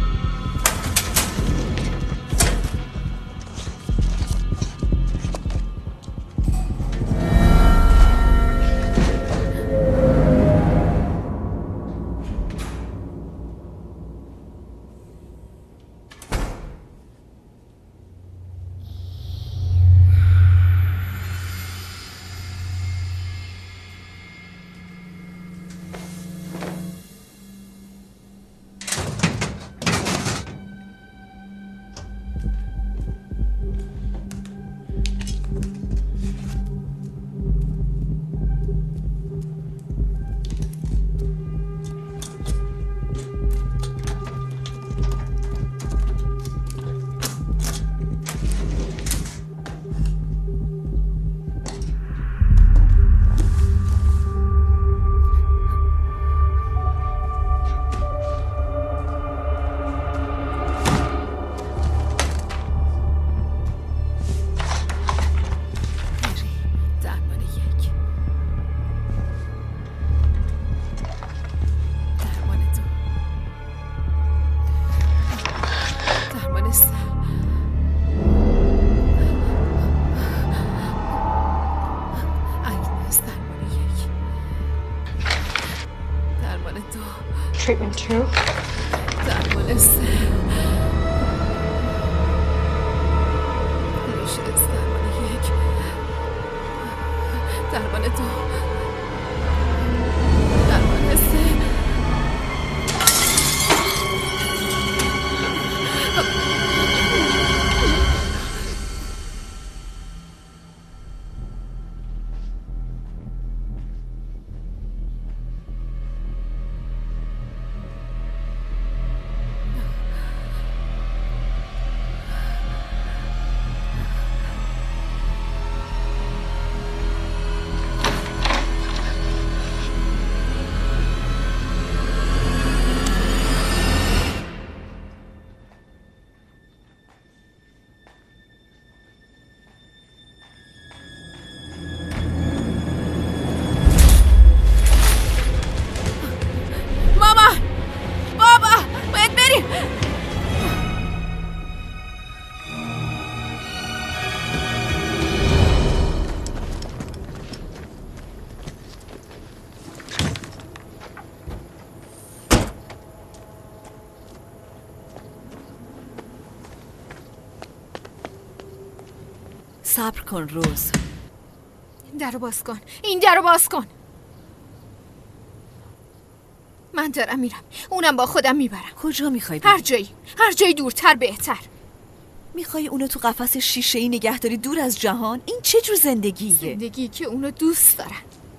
Treatment 2. درمان 3. درمان 1. درمان 2. درمان 3. صبر کن روز. درو باز کن. این درو باز کن. من دارم میرم. اونم با خودم میبرم. کجا میخوای بری؟ هر جایی دورتر بهتر. میخوای اونو تو قفس شیشه‌ای نگه داری دور از جهان؟ این چه جور زندگیه؟ زندگی که اونو دوست دارن.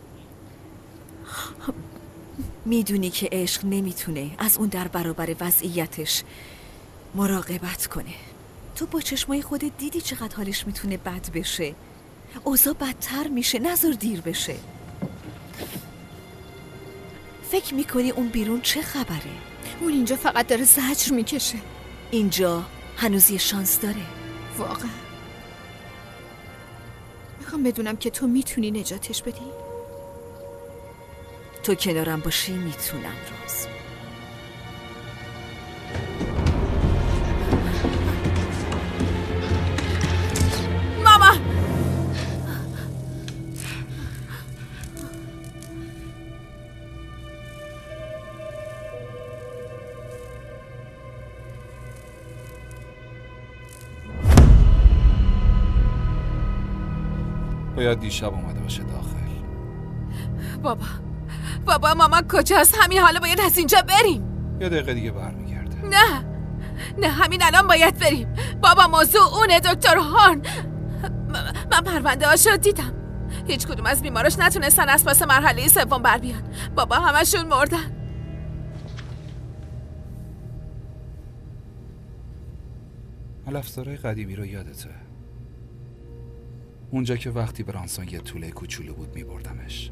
میدونی که عشق نمیتونه از اون در برابر وضعیتش مراقبت کنه. تو با چشمای خودت دیدی چقدر حالش میتونه بد بشه. اوضاع بدتر میشه، نذار دیر بشه. فکر میکنی اون بیرون چه خبره؟ اون اینجا فقط داره زجر میکشه. اینجا هنوز یه شانس داره. واقعا میخوام بدونم که تو میتونی نجاتش بدی. تو کنارم باشی میتونم روز. ماما باید دیشب اومده باشه داخل. بابا ماما کجاست؟ همین حالا باید از اینجا بریم. یه دقیقه دیگه برمیگرده. نه همین الان باید بریم. بابا موضوع اونه دکتر هورن. من پرونده هاشو دیدم. هیچ کدوم از بیماراش نتونستن از پس مرحله 3 بر بیان. بابا همشون مردن. افزارهای قدیمی رو یادته؟ اونجا که وقتی برانسون یه توله کوچولو بود میبردمش.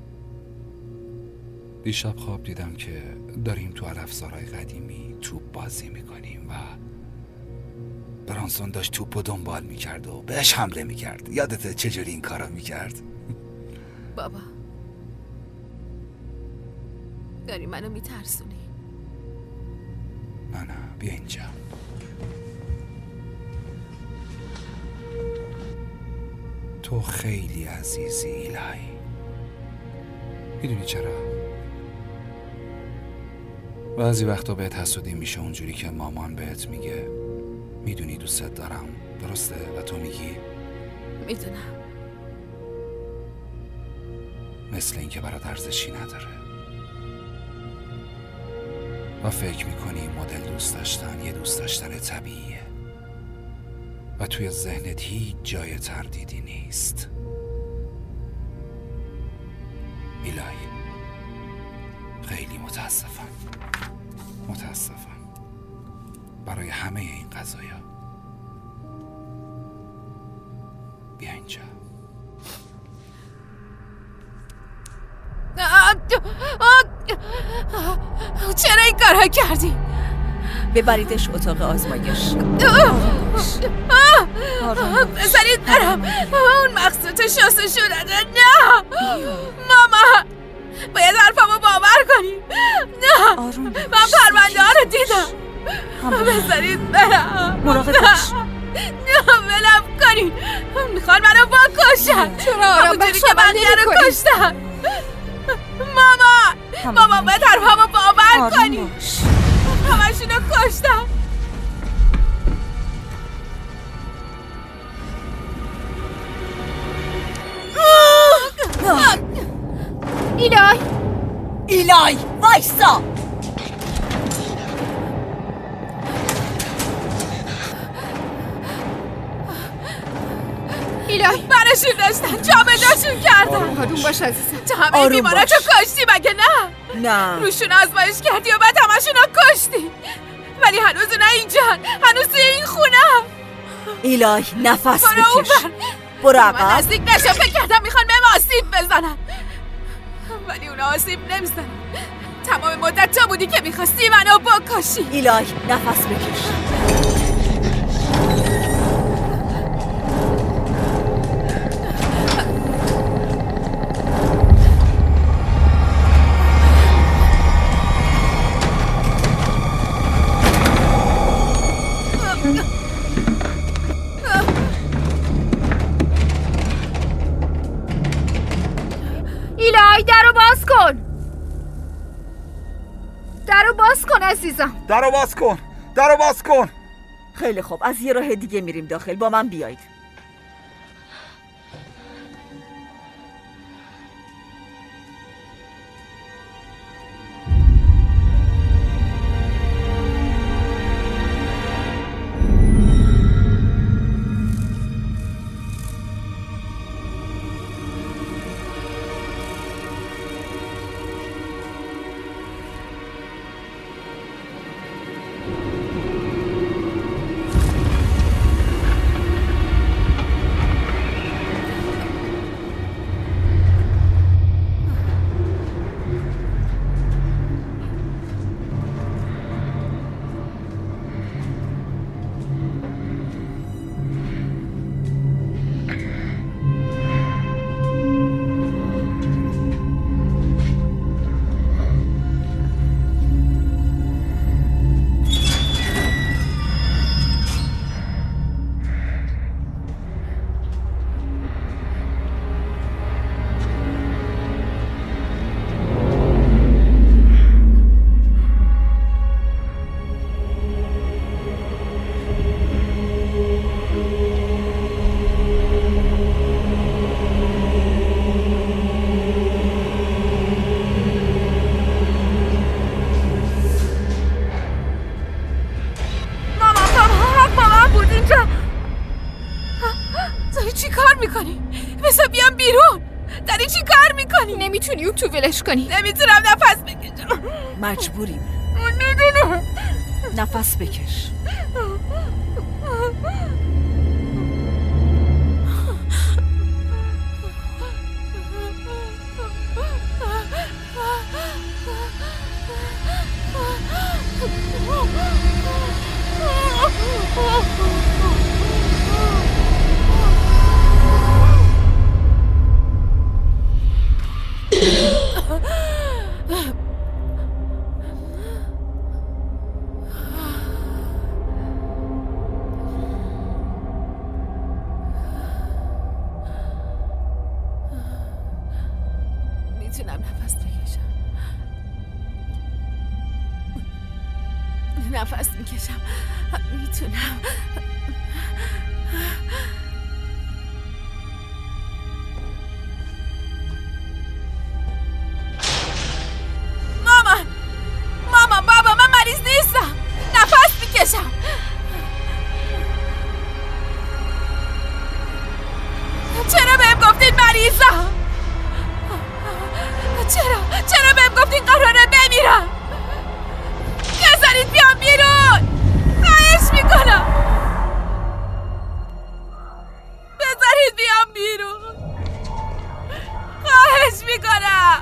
دیشب خواب دیدم که داریم تو افزارهای قدیمی توپ بازی میکنیم و برانسون داشت توپو دنبال میکرد و بهش حمله میکرد. یادته چجوری این کارا میکرد؟ بابا داری منو میترسونی. نه بیا اینجا. تو خیلی عزیزی ایلای. میدونی چرا؟ بعضی وقتا بهت حسودی میشه اونجوری که مامان بهت میگه میدونی دوستت دارم، درسته؟ و تو میگی میدونم. مثل این که برات ارزشی نداره و فکر میکنی مدل دوست داشتن یه دوست داشتن طبیعیه و توی ذهنت هیچ جای تردیدی نیست. ایلای خیلی متاسفم برای همه این قضایا. بیا اینجا. چرا این کارها کردی؟ ببریدش اتاق آزمایش. بذارید برم. اون مقصود شستشو داده. نه ماما باید حرفمو باور کنی. نه من پرونده ها رو دیدم. بذارید برم. مراقب باش. نه ولم کنی. میخوان منو بکشن. چرا آرام همونجوری که بقیه رو کشتن. ماما باید حرفمو باور کنی. همشونو کشتن. ایلای وایسا. ایلای برشون داشتن جامداشون کردن. آروم باش عزیزم. تو همه بیماراتو کشتی مگه نه؟ روشون آزمایش کردی و بعد همشونو کشتی. ولی هنوز نه اینجان. هنوز توی این خونه. ایلای نفس بکش. برو عقب. من نزدیک نشم. فکر کردم میخوان بهم آسیب بزنن ولی اونا آسیب نمیزنن. تمام مدت تو بودی که میخواستی منو بکشی. ایلای نفس بکش. ایلای درو باز کن. درو باز کن عزیزم. درو باز کن. خیلی خوب از یه راه دیگه میریم داخل. با من بیایید. نمیتونی اون تو ولش کنی. نمیتونم نفس بکشم. مجبوریم. میدونم. نفس بکش. میتونم نفس بکشم. نفس میکشم. میتونم. مامان بابا من مریض نیستم. نفس میکشم. چرا بهم گفتین مریضم؟ چرا بهم گفتین قراره بمیرم؟ بذارید بیام بیرون. خواهش میکنم بذارید بیام بیرون. خواهش میکنم.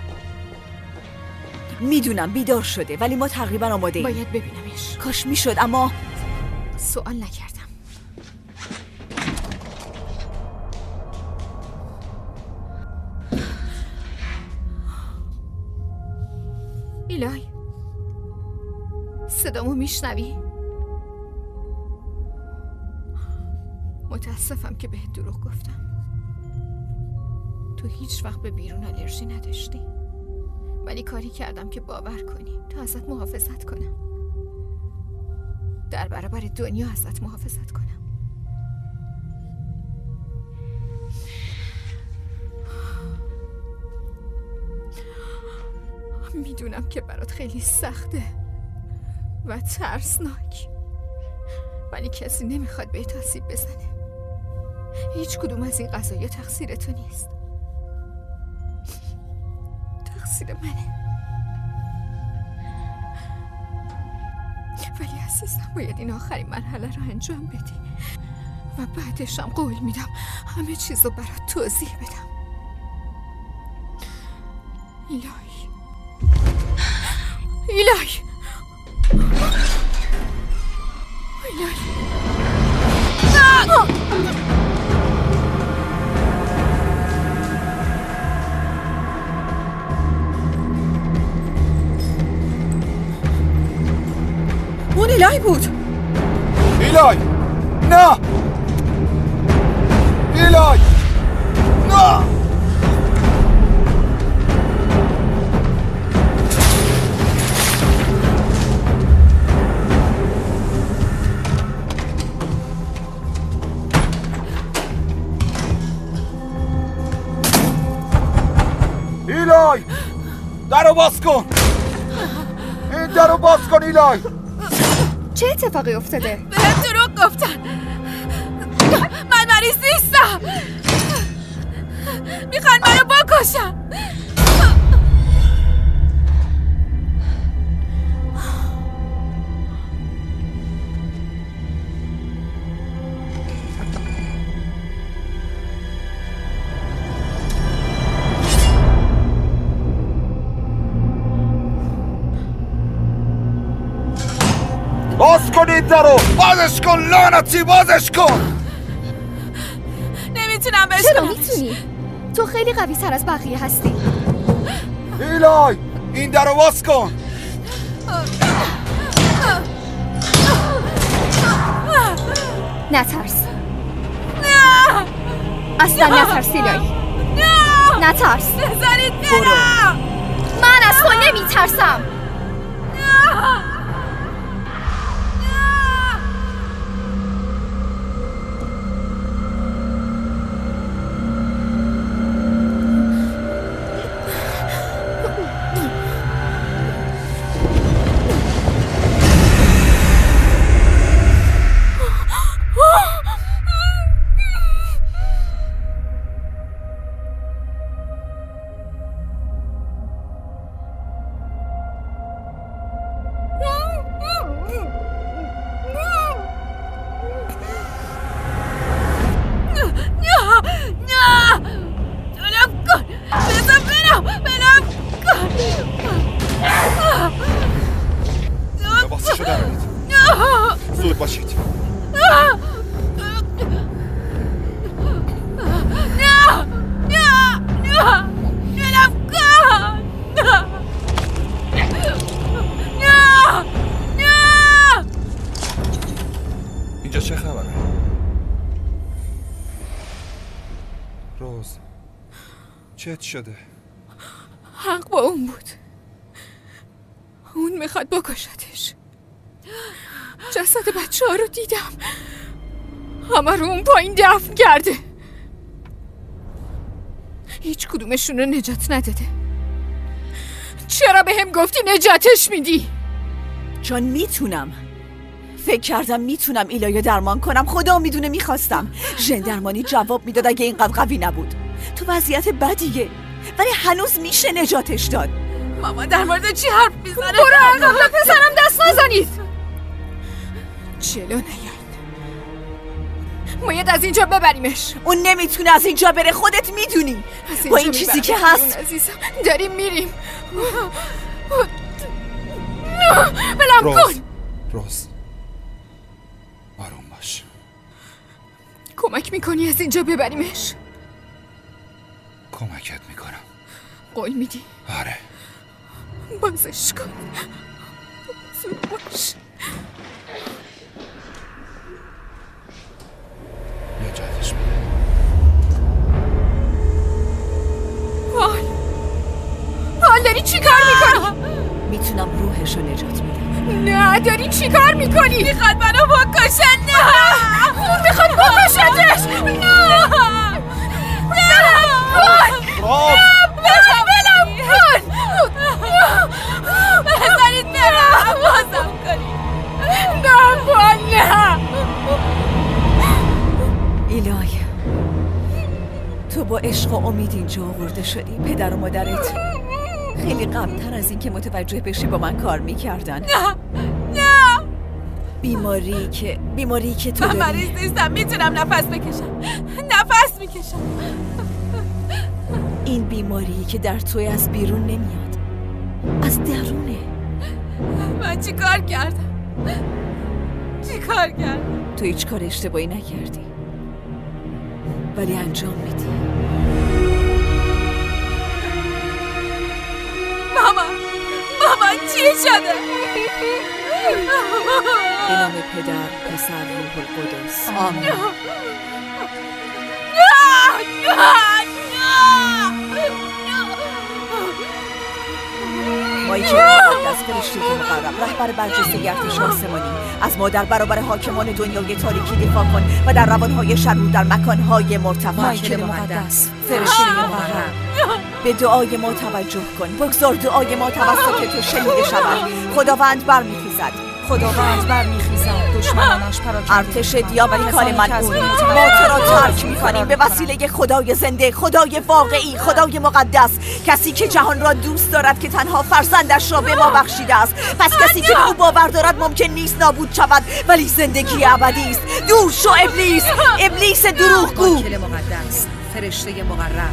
میدونم بیدار شده ولی ما تقریبا آماده ایم. باید ببینمش. کاش میشد اما سوال نکردم. ایلای صدامو میشنوی؟ متاسفم که بهت دروغ گفتم. تو هیچ وقت به بیرون آلرژی نداشتی، ولی کاری کردم که باور کنی تا ازت محافظت کنم. در برابر دنیا ازت محافظت کنم. میدونم که برات خیلی سخته و ترسناک، ولی کسی نمیخواد بهت آسیب بزنه. هیچ کدوم از این قضايا تقصیر تو نیست، تقصیر منه. ولی عزیزم باید این آخرین مرحله رو انجام بدی و بعدش هم قول میدم همه چیز رو برات توضیح بدم. ایلای اون ایلای بود. ایلای نه. ایلای نه. ایلای درو باز کن. این درو باز کن ایلای. چه اتفاقی افتاده؟ بهم دروغ گفتن. من مریض نیستم. میخوان منو بکشن. باز کنید درو. بازش کن لعنتی. بازش کن. نمیتونم بشم. چرا میتونی؟ تو خیلی قوی تر از بقیه هستی. ایلای این درو باز کن. نترس. نه اصلا نترس ایلای. نه نترس. بذارید برم. من از تو نمیترسم. چت شده؟ حق با اون بود. اون میخواد بکشتش. جسد بچه ها رو دیدم، همه رو اون پایین دفن کرده. هیچ کدومشون رو نجات نداده. چرا به هم گفتی نجاتش میدی؟ چون میتونم. فکر کردم میتونم ایلایو درمان کنم. خدا میدونه میخواستم ژن درمانی جواب میداد اگه اینقدر قوی نبود. تو وضعیت بدیه ولی هنوز میشه نجاتش داد. ماما در مورد چی حرف میزنه؟ برو عقب پسرم، دست نزنید. جلو نیاین. باید از اینجا ببریمش. اون نمیتونه از اینجا بره، خودت میدونی. با این چیزی که هست عزیزم داریم میریم. بلم کن. روز آروم باش. کمک میکنی از اینجا ببریمش؟ کمکت میکنم. قول میدی؟ آره. بازش کن. زود باش. نجاتش بده. حال داری چی کار میکنی؟ میتونم روحشو نجات میدم. نه داری چی کار میکنی؟ میخواد منو بکشه. نه اون میخواد بکشتش. نه بلم کن. بذارید برم. بازم کنید. نه ایلای، تو با عشق و امید اینجا آورده شدی. پدر و مادرت خیلی قبل‌تر از این که متوجه بشی با من کار میکردن. نه بیماری که تو من داری. مریض نیستم، میتونم نفس بکشم. نفس میکشم. این بیماری که در توی از بیرون نمیاد، از درونه. من چی کار کردم؟ تو هیچ کار اشتباهی نکردی ولی انجام میدی. ماما چی شده؟ به نام پدر، پسر، روح القدس. آمین. مایکل مقدس، فرشته مقرب، رهبر برجسته ارتش آسمانی، از ما در برابر حاکمان دنیای تاریکی دفاع کن و در روانهای شرور در مکانهای مرتفع. مایکل مقدس، فرشته مقرب، به دعای ما توجه کن. بگذار دعای ما توسط تو شنیده شود. خداوند برمیخیزد. دشمنانش پراکنده. ارتش دیابلیکان ملعون، ما تو را ترک می‌کنیم به وسیله خدای زنده، خدای واقعی، خدای مقدس، کسی که جهان را دوست دارد، که تنها فرزندش را به ما بخشیده است. پس کسی که به او باور دارد ممکن نیست نابود شود، ولی زندگی ابدی است. دور شو ابلیس دروغگو. مایکل مقدس، فرشته مقرب.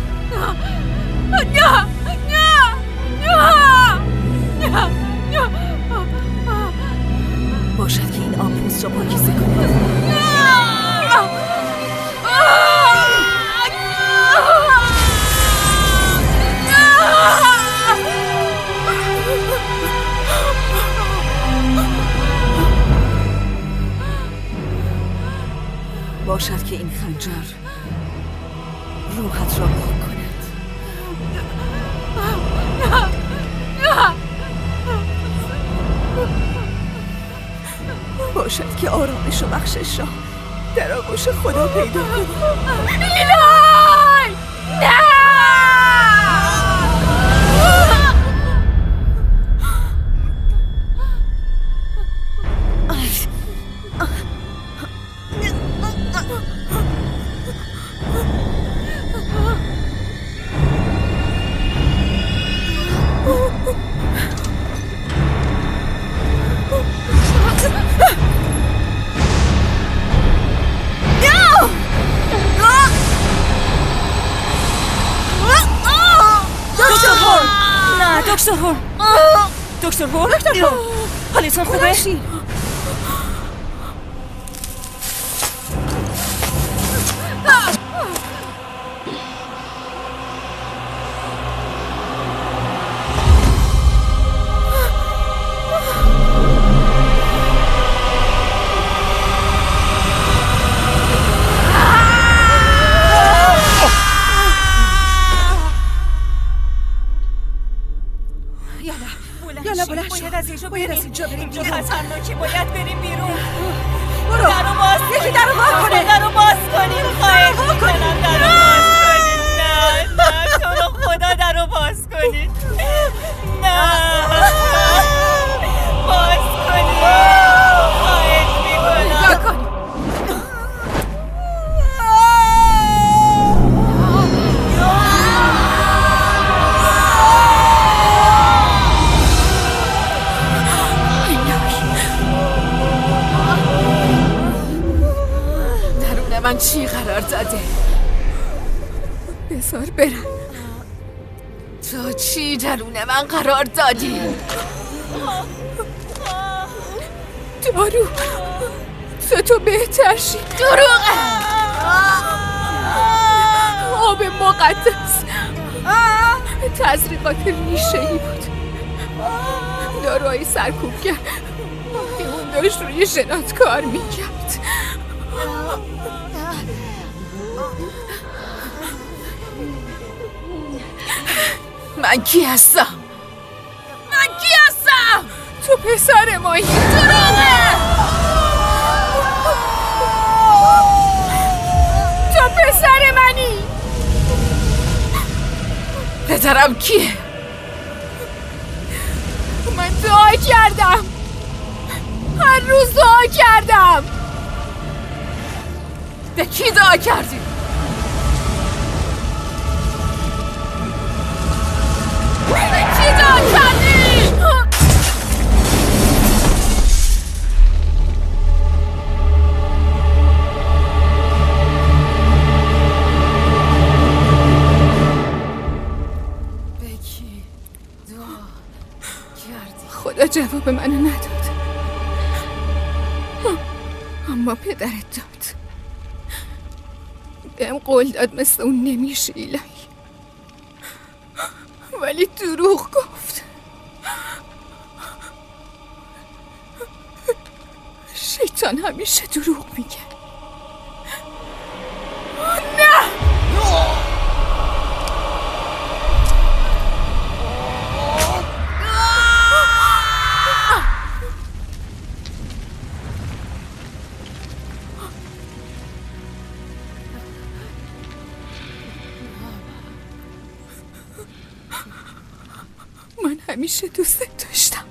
باشد که این آبروز را پاکیزه کنید. باشد که این خنجر روحت را پاک کند. باشد که آرامش و بخشش را در آغوش خدا پیدا کنی. ایلای! نه! دکتر هور حالتون خوبه؟ لالا بلند شو. باید از اینجا بریم اینجا خطرناکه، باید بریم بیرون. برو درو باز یکی درو باز کنه. درو باز کنیم. خواهش میکنم درو باز کنید. نه تو رو خدا درو باز کنید. نه باز کنید. خواهش میکنم. من چی قرار داده؟ بذار برم. تو چی درون من قرار دادی؟ دارو تو بهتر شی. دروغه. آب مقدس تزریقات ریشه‌ای بود. داروهای سرکوبگر که اون داشت روی ژنات کار میکرد. من کی هستم؟ تو پسر مایی. دروغه. تو پسر منی. پدرم کیه؟ من دعا کردم، هر روز دعا کردم. به کی دعا کردی؟ به کی دعا کردی؟ به کی دعا کردی؟ خدا جواب منو نداد، اما پدرت داد. بهم قول داد مثل اون نمیشه الهی، ولی دروغ گفت. شیطان همیشه دروغ میگه. نه من همیشه دوستت داشتم.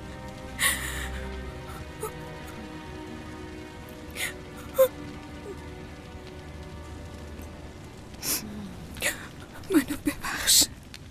منو ببخش.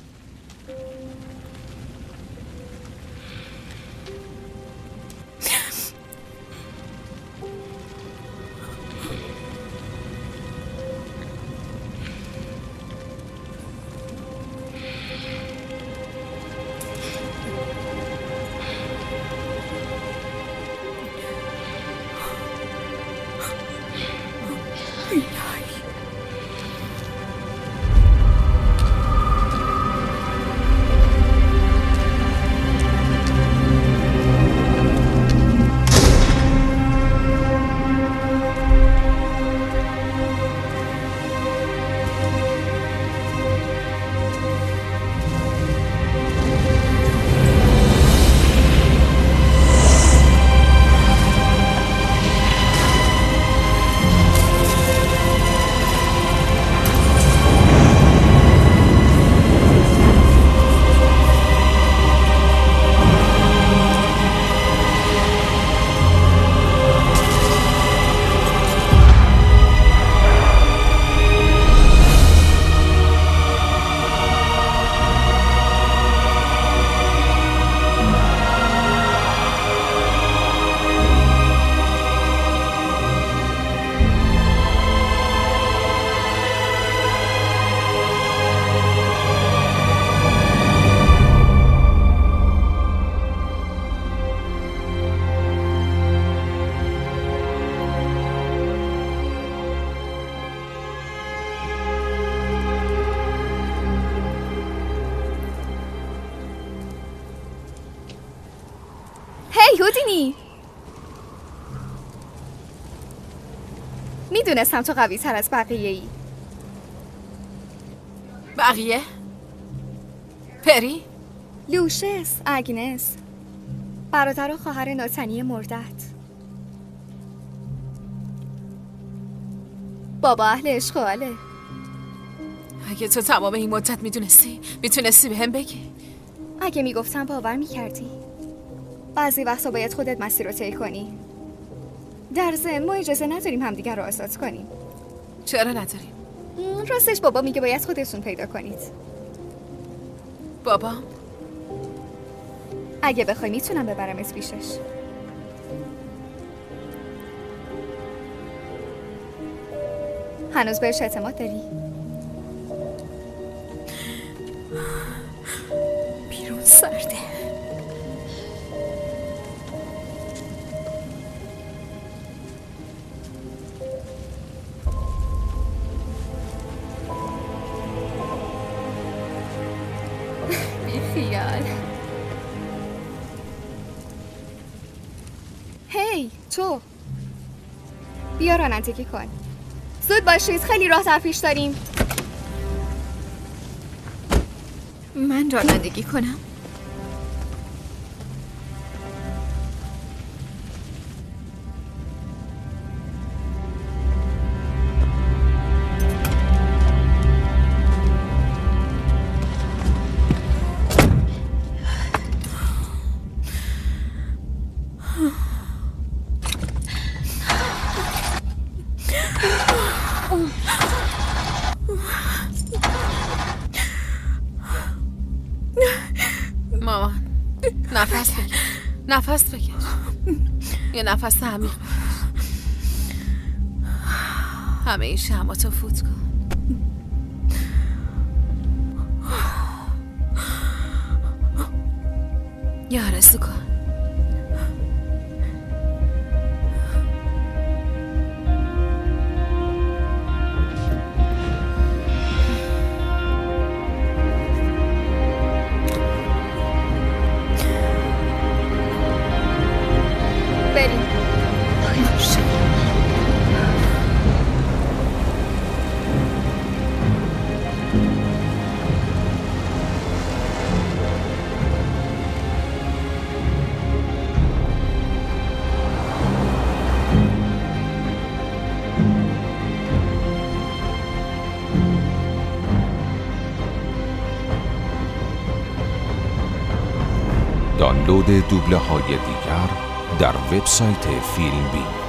هودینی، میدونستم تو قوی تر از بقیه ای. بقیه؟ پری؟ لوشس، اگنس، برادر و خواهر ناتنی مردت. بابا اهل عشق و حاله. اگه تو تمام این مدت میتونستی به هم بگی؟ اگه میگفتم باور میکردی. بعضی وقتا باید خودت مسیر رو طی کنی. در ضمن ما اجازه نداریم همدیگر رو آزاد کنیم. چرا نداریم؟ راستش بابا میگه باید خودتون پیدا کنید. بابا؟ اگه بخوای میتونم ببرمت پیشش. هنوز بهش اعتماد داری؟ بیرون سرده. بیخیال. هی تو بیا رانندگی کن. زود باشید، خیلی راه در پیش داریم. من رانندگی کنم؟ مامان نفس بکش. یه نفس عمیق بکش. همه این شمعاتو فوت کن. یه آرزو کن. دانلود دوبله های دیگر در وبسایت فیلم بین.